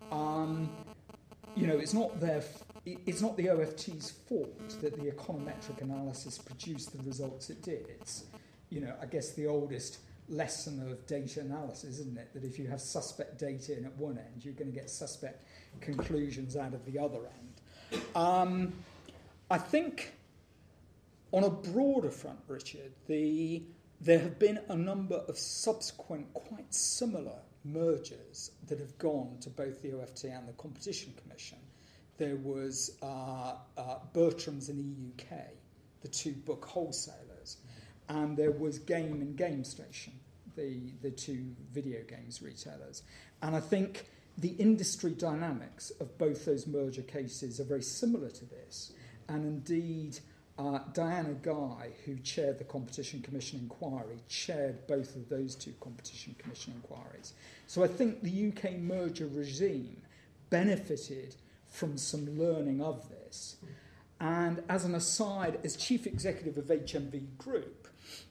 It's not the OFT's fault that the econometric analysis produced the results it did. It's, I guess the oldest lesson of data analysis, isn't it? That if you have suspect data in at one end, you're going to get suspect conclusions out of the other end. I think on a broader front, Richard, there have been a number of subsequent quite similar mergers that have gone to both the OFT and the Competition Commission. There was Bertram's in EUK, the two book wholesalers, and there was Game and Game Station, the two video games retailers. And I think the industry dynamics of both those merger cases are very similar to this. And indeed, Diana Guy, who chaired the Competition Commission inquiry, chaired both of those two Competition Commission inquiries. So I think the UK merger regime benefited from some learning of this. And as an aside, as chief executive of HMV Group,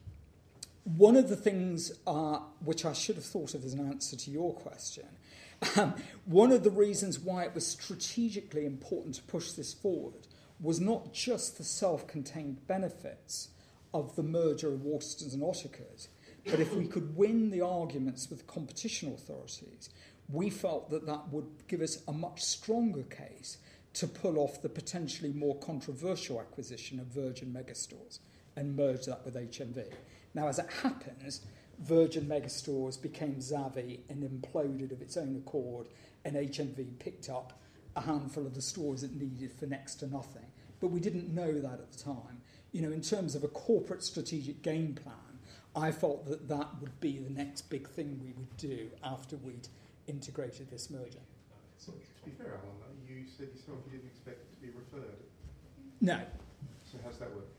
one of the things which I should have thought of as an answer to your question, one of the reasons why it was strategically important to push this forward was not just the self-contained benefits of the merger of Waterstones and Otterkers, but if we could win the arguments with competition authorities, we felt that that would give us a much stronger case to pull off the potentially more controversial acquisition of Virgin Megastores and merge that with HMV. Now, as it happens, Virgin Megastores became Zavvi and imploded of its own accord, and HMV picked up a handful of the stores it needed for next to nothing. But we didn't know that at the time. In terms of a corporate strategic game plan, I felt that that would be the next big thing we would do after we'd integrated this merger. So, to be fair, Alan, you said yourself you didn't expect it to be referred. No. So how's that work?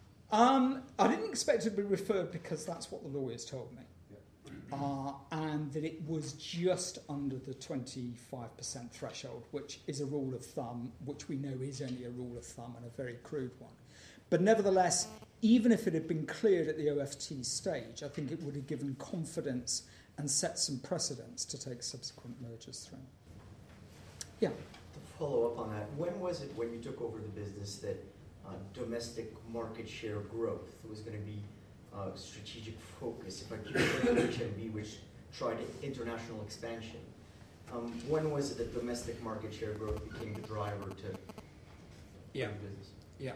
I didn't expect it to be referred because that's what the lawyers told me. And that it was just under the 25% threshold, which is a rule of thumb, which we know is only a rule of thumb and a very crude one. But nevertheless, even if it had been cleared at the OFT stage, I think it would have given confidence and set some precedents to take subsequent mergers through. Yeah. To follow up on that, when was it when you took over the business that domestic market share growth was going to be strategic focus? If I keep looking at HMV, which tried international expansion, when was it that domestic market share growth became the driver to the business? Yeah.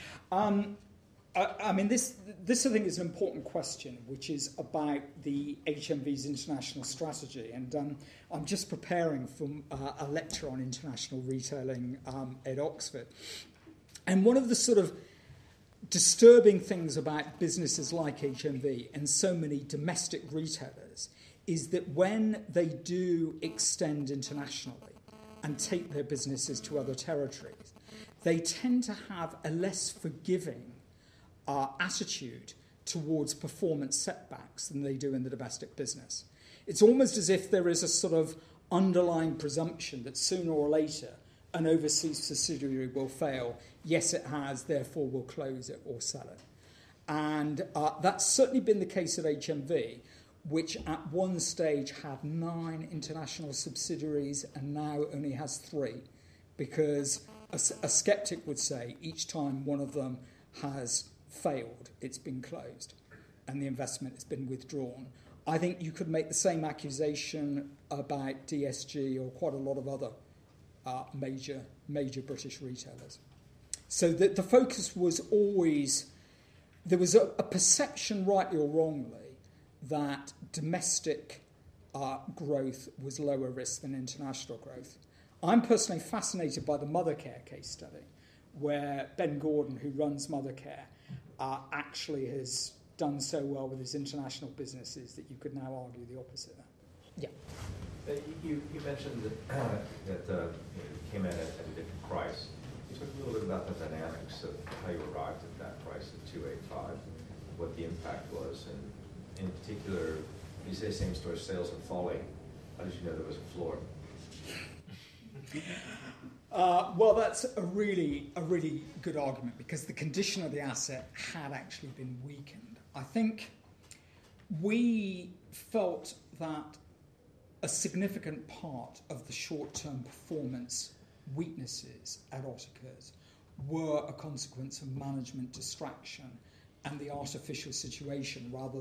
I mean, this I think is an important question, which is about the HMV's international strategy. And I'm just preparing for a lecture on international retailing at Oxford. And one of the sort of disturbing things about businesses like HMV and so many domestic retailers is that when they do extend internationally and take their businesses to other territories, they tend to have a less forgiving attitude towards performance setbacks than they do in the domestic business. It's almost as if there is a sort of underlying presumption that sooner or later an overseas subsidiary will fail. Yes, it has, therefore we'll close it or sell it. And that's certainly been the case at HMV, which at one stage had 9 international subsidiaries and now only has 3, because a skeptic would say each time one of them has failed, it's been closed and the investment has been withdrawn. I think you could make the same accusation about DSG or quite a lot of other major British retailers. So the focus was always, there was a perception, rightly or wrongly, that domestic growth was lower risk than international growth. I'm personally fascinated by the Mothercare case study, where Ben Gordon, who runs Mothercare, actually has done so well with his international businesses that you could now argue the opposite. Yeah. You mentioned that it came in at a different price. You talked a little bit about the dynamics of how you arrived at that price of $285, what the impact was, and in particular, you say same-store sales are falling. How did you know there was a floor? Well, that's a really good argument, because the condition of the asset had actually been weakened. I think we felt that a significant part of the short-term performance weaknesses at Otakers were a consequence of management distraction and the artificial situation, rather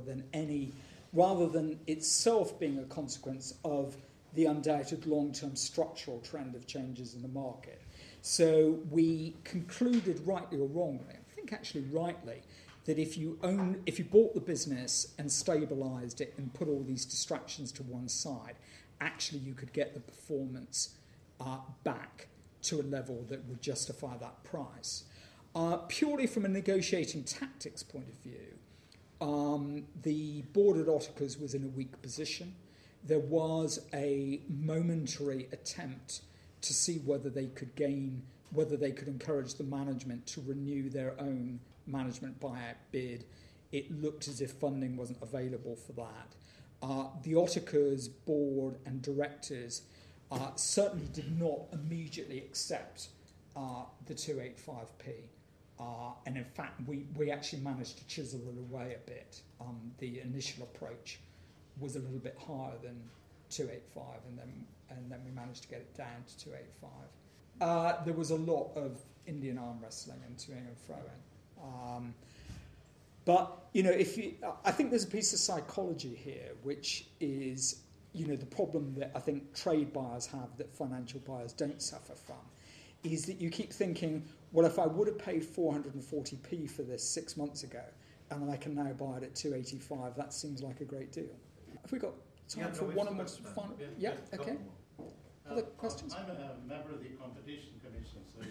than itself being a consequence of the undoubted long-term structural trend of changes in the market. So we concluded, rightly or wrongly, I think actually rightly, that if you bought the business and stabilised it and put all these distractions to one side, actually you could get the performance back to a level that would justify that price. Purely from a negotiating tactics point of view, the board at Otakers was in a weak position. There was a momentary attempt to see whether they could encourage the management to renew their own management buyout bid. It looked as if funding wasn't available for that. The Otakers board and directors certainly did not immediately accept the 285p. And in fact, we actually managed to chisel it away a bit. The initial approach was a little bit higher than 285, and then we managed to get it down to 285. There was a lot of Indian arm wrestling and toing and froing. But I think there's a piece of psychology here, which is the problem that I think trade buyers have that financial buyers don't suffer from, is that you keep thinking, well, if I would have paid 440p for this 6 months ago, and I can now buy it at 285, that seems like a great deal. Have we got time for one more final? Yeah, okay. Other questions? I'm a member of the Competition Commission, so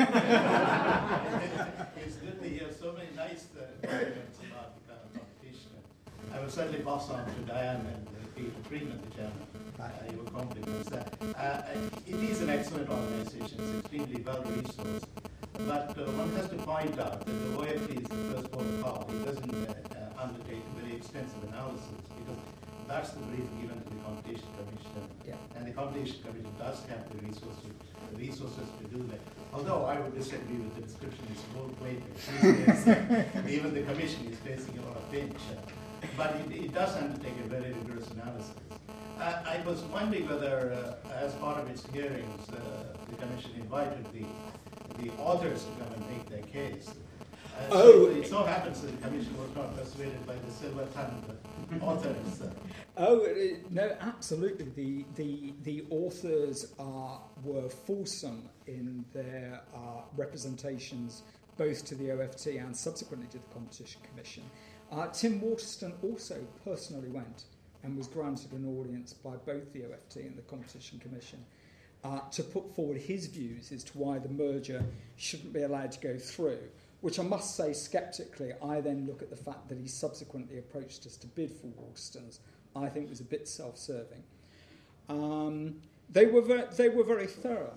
it's good to hear so many nice comments about the kind of competition. I will certainly pass on to Diane and Peter Freeman, the chairman, your compliments there. It is an excellent organisation, it's extremely well resourced, but one has to point out that the OFT is the first port of call. It doesn't undertake very extensive analysis, because that's the brief given to the Competition Commission, and they the Competition Commission does have the resources to do that. Although I would disagree with the description, it's more weight. Even the Commission is facing a lot of pinch. But it does undertake a very rigorous analysis. I was wondering whether, as part of its hearings, the Commission invited the authors to come and make their case. So it so happens that the Commission was not persuaded by the silver-tongued authors. No, absolutely. The authors were fulsome in their representations, both to the OFT and subsequently to the Competition Commission. Tim Waterston also personally went and was granted an audience by both the OFT and the Competition Commission to put forward his views as to why the merger shouldn't be allowed to go through, which I must say sceptically, I then look at the fact that he subsequently approached us to bid for Waterston's, I think was a bit self-serving. They were very thorough.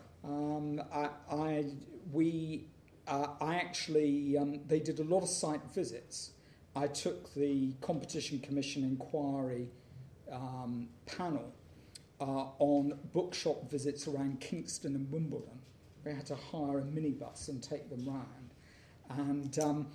They did a lot of site visits. I took the Competition Commission inquiry panel on bookshop visits around Kingston and Wimbledon. We had to hire a minibus and take them round. And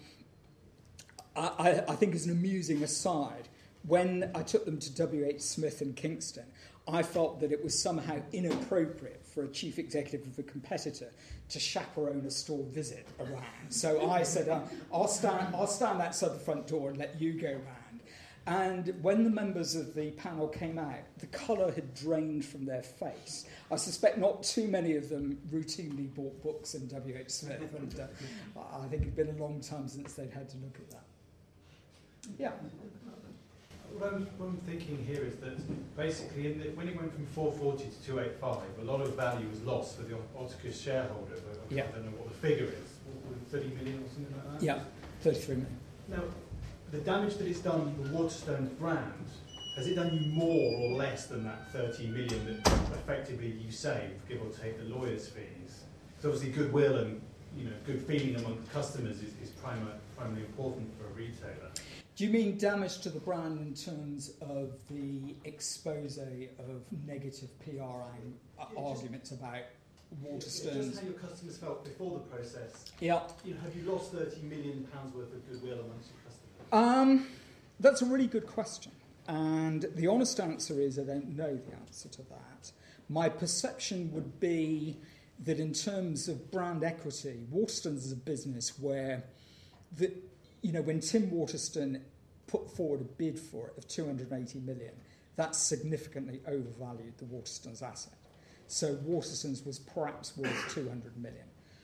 I think as an amusing aside, when I took them to W.H. Smith in Kingston, I felt that it was somehow inappropriate for a chief executive of a competitor to chaperone a store visit around. So I said, I'll stand outside the front door and let you go round. And when the members of the panel came out, the colour had drained from their face. I suspect not too many of them routinely bought books in W.H. Smith, and I think it'd been a long time since they'd had to look at that. Yeah. What I'm thinking here is that basically when it went from 440 to 285, a lot of value was lost for the Otokar shareholder. But I don't know what the figure is. 30 million or something like that? Yeah, 33 million. Now, the damage that it's done to the Waterstones brand, has it done you more or less than that 30 million that effectively you save, give or take the lawyers' fees? So obviously goodwill and good feeling among customers is primarily important for a retailer. Do you mean damage to the brand in terms of the expose of negative PR arguments about Waterstones? Just how your customers felt before the process. Yeah. Have you lost £30 million worth of goodwill amongst your customers? That's a really good question. And the honest answer is I don't know the answer to that. My perception would be that in terms of brand equity, Waterstones is a business where when Tim Waterston put forward a bid for it of 280 million, that significantly overvalued the Waterstones asset. So Waterstones was perhaps worth 200 million.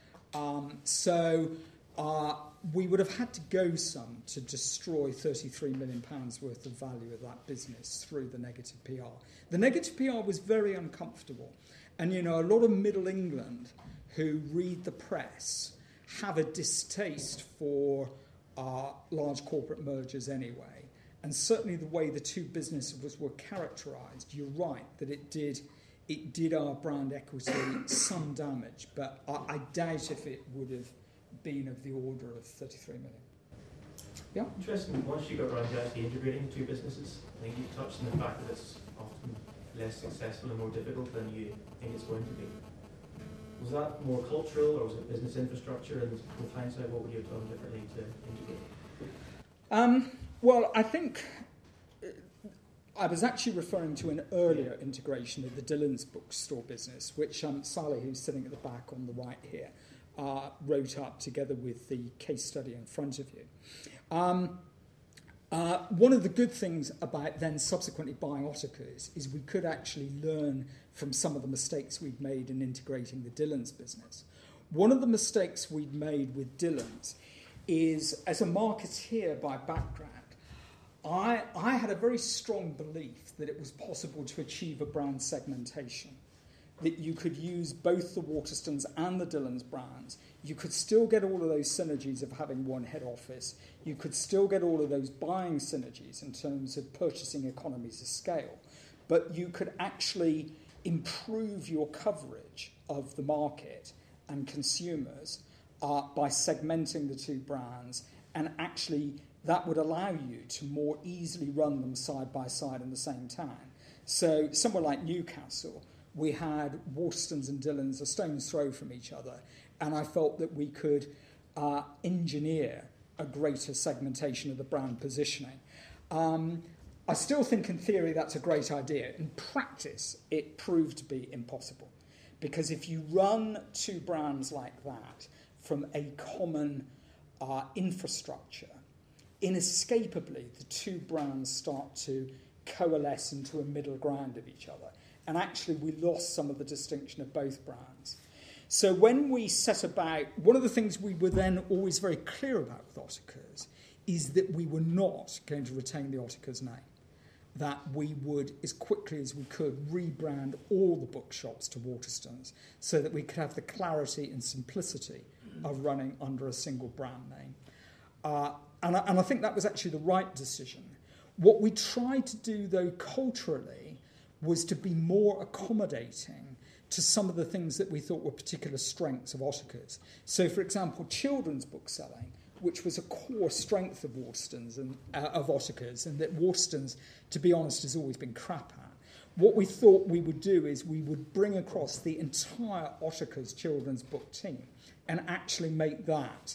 We would have had to go some to destroy £33 million worth of value of that business through the negative PR. The negative PR was very uncomfortable. And, a lot of Middle England who read the press have a distaste for large corporate mergers anyway. And certainly the way the two businesses were characterised, you're right, that it did our brand equity some damage, but I doubt if it would have been of the order of 33 million. Yeah? Interesting, once you got around to actually integrating the two businesses, I think you touched on the fact that it's often less successful and more difficult than you think it's going to be. Was that more cultural, or was it business infrastructure? And with hindsight, what would you have done differently to integrate? Well, I think I was actually referring to an earlier integration of the Dillon's bookstore business, which Sally, who's sitting at the back on the right here, wrote up together with the case study in front of you. One of the good things about then subsequently buying Otokar is we could actually learn from some of the mistakes we'd made in integrating the Dillon's business. One of the mistakes we'd made with Dillon's is, as a marketeer by background, I had a very strong belief that it was possible to achieve a brand segmentation, that you could use both the Waterstones and the Dillon's brands. You could still get all of those synergies of having one head office. You could still get all of those buying synergies in terms of purchasing economies of scale. But you could actually improve your coverage of the market and consumers by segmenting the two brands, and actually that would allow you to more easily run them side by side in the same town. So somewhere like Newcastle we had Waterstones and Dillons a stone's throw from each other, and I felt that we could engineer a greater segmentation of the brand positioning. I still think in theory that's a great idea. In practice, it proved to be impossible. Because if you run two brands like that from a common infrastructure, inescapably the two brands start to coalesce into a middle ground of each other. And actually we lost some of the distinction of both brands. So when we set about, one of the things we were then always very clear about with Otakers is that we were not going to retain the Otakers name. That we would, as quickly as we could, rebrand all the bookshops to Waterstones so that we could have the clarity and simplicity of running under a single brand name. And I think that was actually the right decision. What we tried to do, though, culturally, was to be more accommodating to some of the things that we thought were particular strengths of Otakers. So, for example, children's book selling, which was a core strength of Waterstones and of Otakers, and that Waterstones, to be honest, has always been crap at. What we thought we would do is we would bring across the entire Otakers children's book team and actually make that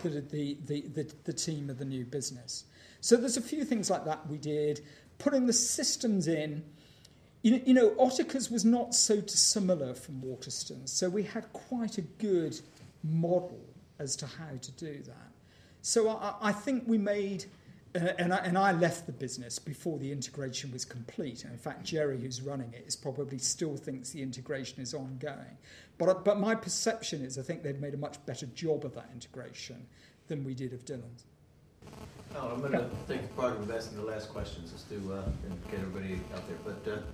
the team of the new business. So there's a few things like that we did. Putting the systems in. You know, Otakers was not so dissimilar from Waterstones, so we had quite a good model as to how to do that. So I think we made, and I left the business before the integration was complete. And in fact, Jerry, who's running it, probably still thinks the integration is ongoing. But my perception is I think they've made a much better job of that integration than we did of Dillons. No, I'm going to take part of asking the last questions just to get everybody out there. But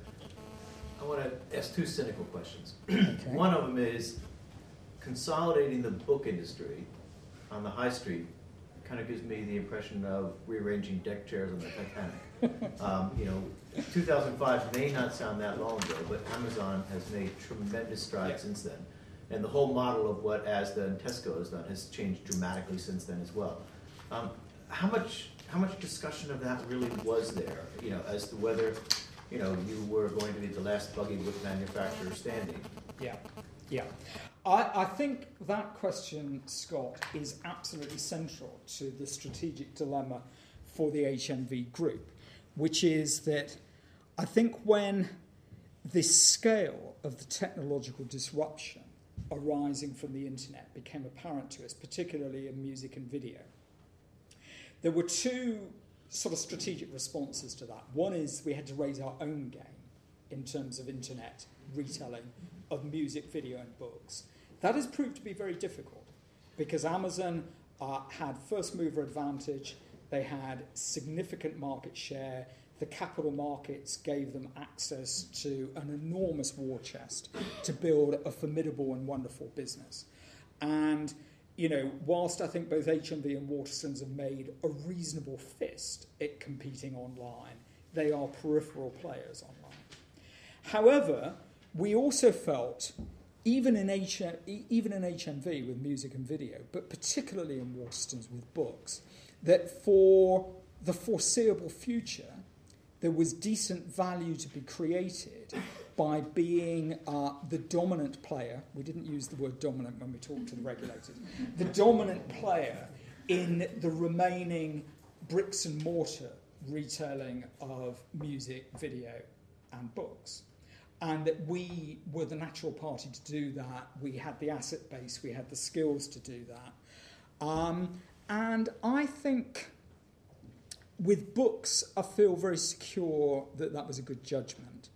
I want to ask two cynical questions. Okay. One of them is consolidating the book industry on the high street kind of gives me the impression of rearranging deck chairs on the Titanic. 2005 may not sound that long ago, but Amazon has made tremendous strides since then. And the whole model of what Asda and Tesco has done has changed dramatically since then as well. How much discussion of that really was there, as to whether, you were going to be the last buggy whip manufacturer standing? Yeah. I think that question, Scott, is absolutely central to the strategic dilemma for the HMV group, which is that I think when the scale of the technological disruption arising from the internet became apparent to us, particularly in music and video, there were two sort of strategic responses to that. One is we had to raise our own game in terms of internet retelling of music, video, and books. That has proved to be very difficult because Amazon had first mover advantage, they had significant market share, the capital markets gave them access to an enormous war chest to build a formidable and wonderful business. And, whilst I think both HMV and Waterstones have made a reasonable fist at competing online, they are peripheral players online. However, we also felt, even in HMV with music and video, but particularly in Waterstones with books, that for the foreseeable future, there was decent value to be created by being the dominant player. We didn't use the word dominant when we talked to the regulators. The dominant player in the remaining bricks and mortar retailing of music, video, and books. And that we were the natural party to do that. We had the asset base, we had the skills to do that. And I think with books, I feel very secure that that was a good judgment.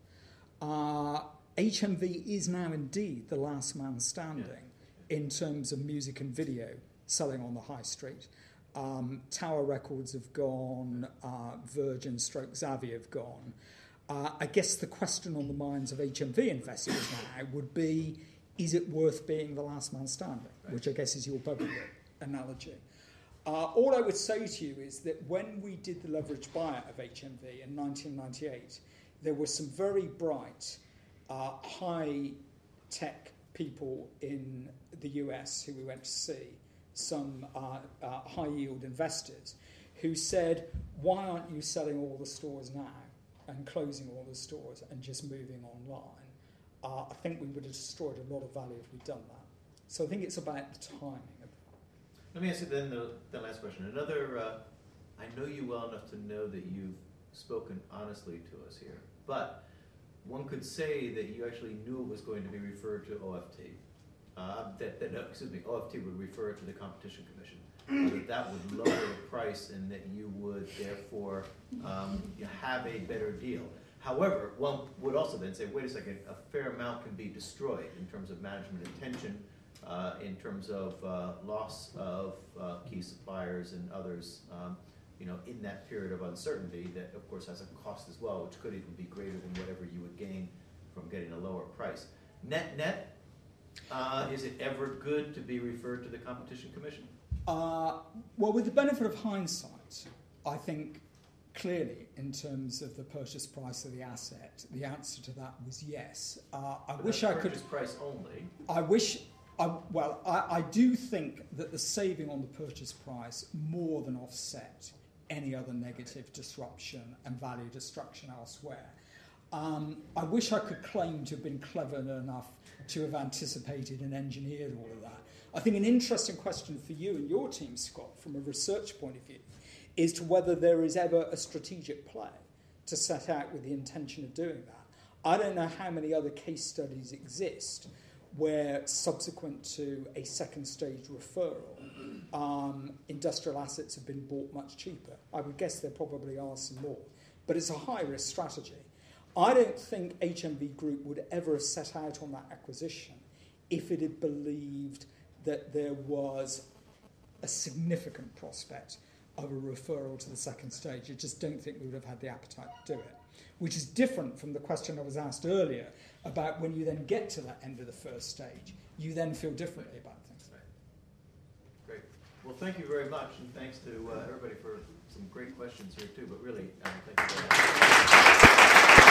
HMV is now indeed the last man standing in terms of music and video selling on the high street. Tower Records have gone, Virgin / Xavier have gone. I guess the question on the minds of HMV investors now would be, is it worth being the last man standing? Right. Which I guess is your public analogy. All I would say to you is that when we did the leveraged buyout of HMV in 1998, there were some very bright, high-tech people in the US who we went to see, some high-yield investors, who said, why aren't you selling all the stores now and closing all the stores and just moving online? I think we would have destroyed a lot of value if we'd done that. So I think it's about the timing of that. Let me ask you then the last question. Another, I know you well enough to know that you've spoken honestly to us here, but one could say that you actually knew it was going to be referred to OFT. OFT would refer it to the Competition Commission. That would lower the price and that you would therefore have a better deal. However, one would also then say, wait a second, a fair amount can be destroyed in terms of management attention, in terms of loss of key suppliers and others, in that period of uncertainty that, of course, has a cost as well, which could even be greater than whatever you would gain from getting a lower price. Net, is it ever good to be referred to the Competition Commission? Well, with the benefit of hindsight, I think clearly, in terms of the purchase price of the asset, the answer to that was yes. I wish I could. Purchase price only. I do think that the saving on the purchase price more than offset any other negative disruption and value destruction elsewhere. I wish I could claim to have been clever enough to have anticipated and engineered all of that. I think an interesting question for you and your team, Scott, from a research point of view, is to whether there is ever a strategic play to set out with the intention of doing that. I don't know how many other case studies exist where, subsequent to a second stage referral, industrial assets have been bought much cheaper. I would guess there probably are some more. But it's a high-risk strategy. I don't think HMV Group would ever have set out on that acquisition if it had believed that there was a significant prospect of a referral to the second stage. I just don't think we would have had the appetite to do it, which is different from the question I was asked earlier about when you then get to that end of the first stage, you then feel differently about things. Great. Well, thank you very much, and thanks to everybody for some great questions here too, but really, thank you very much.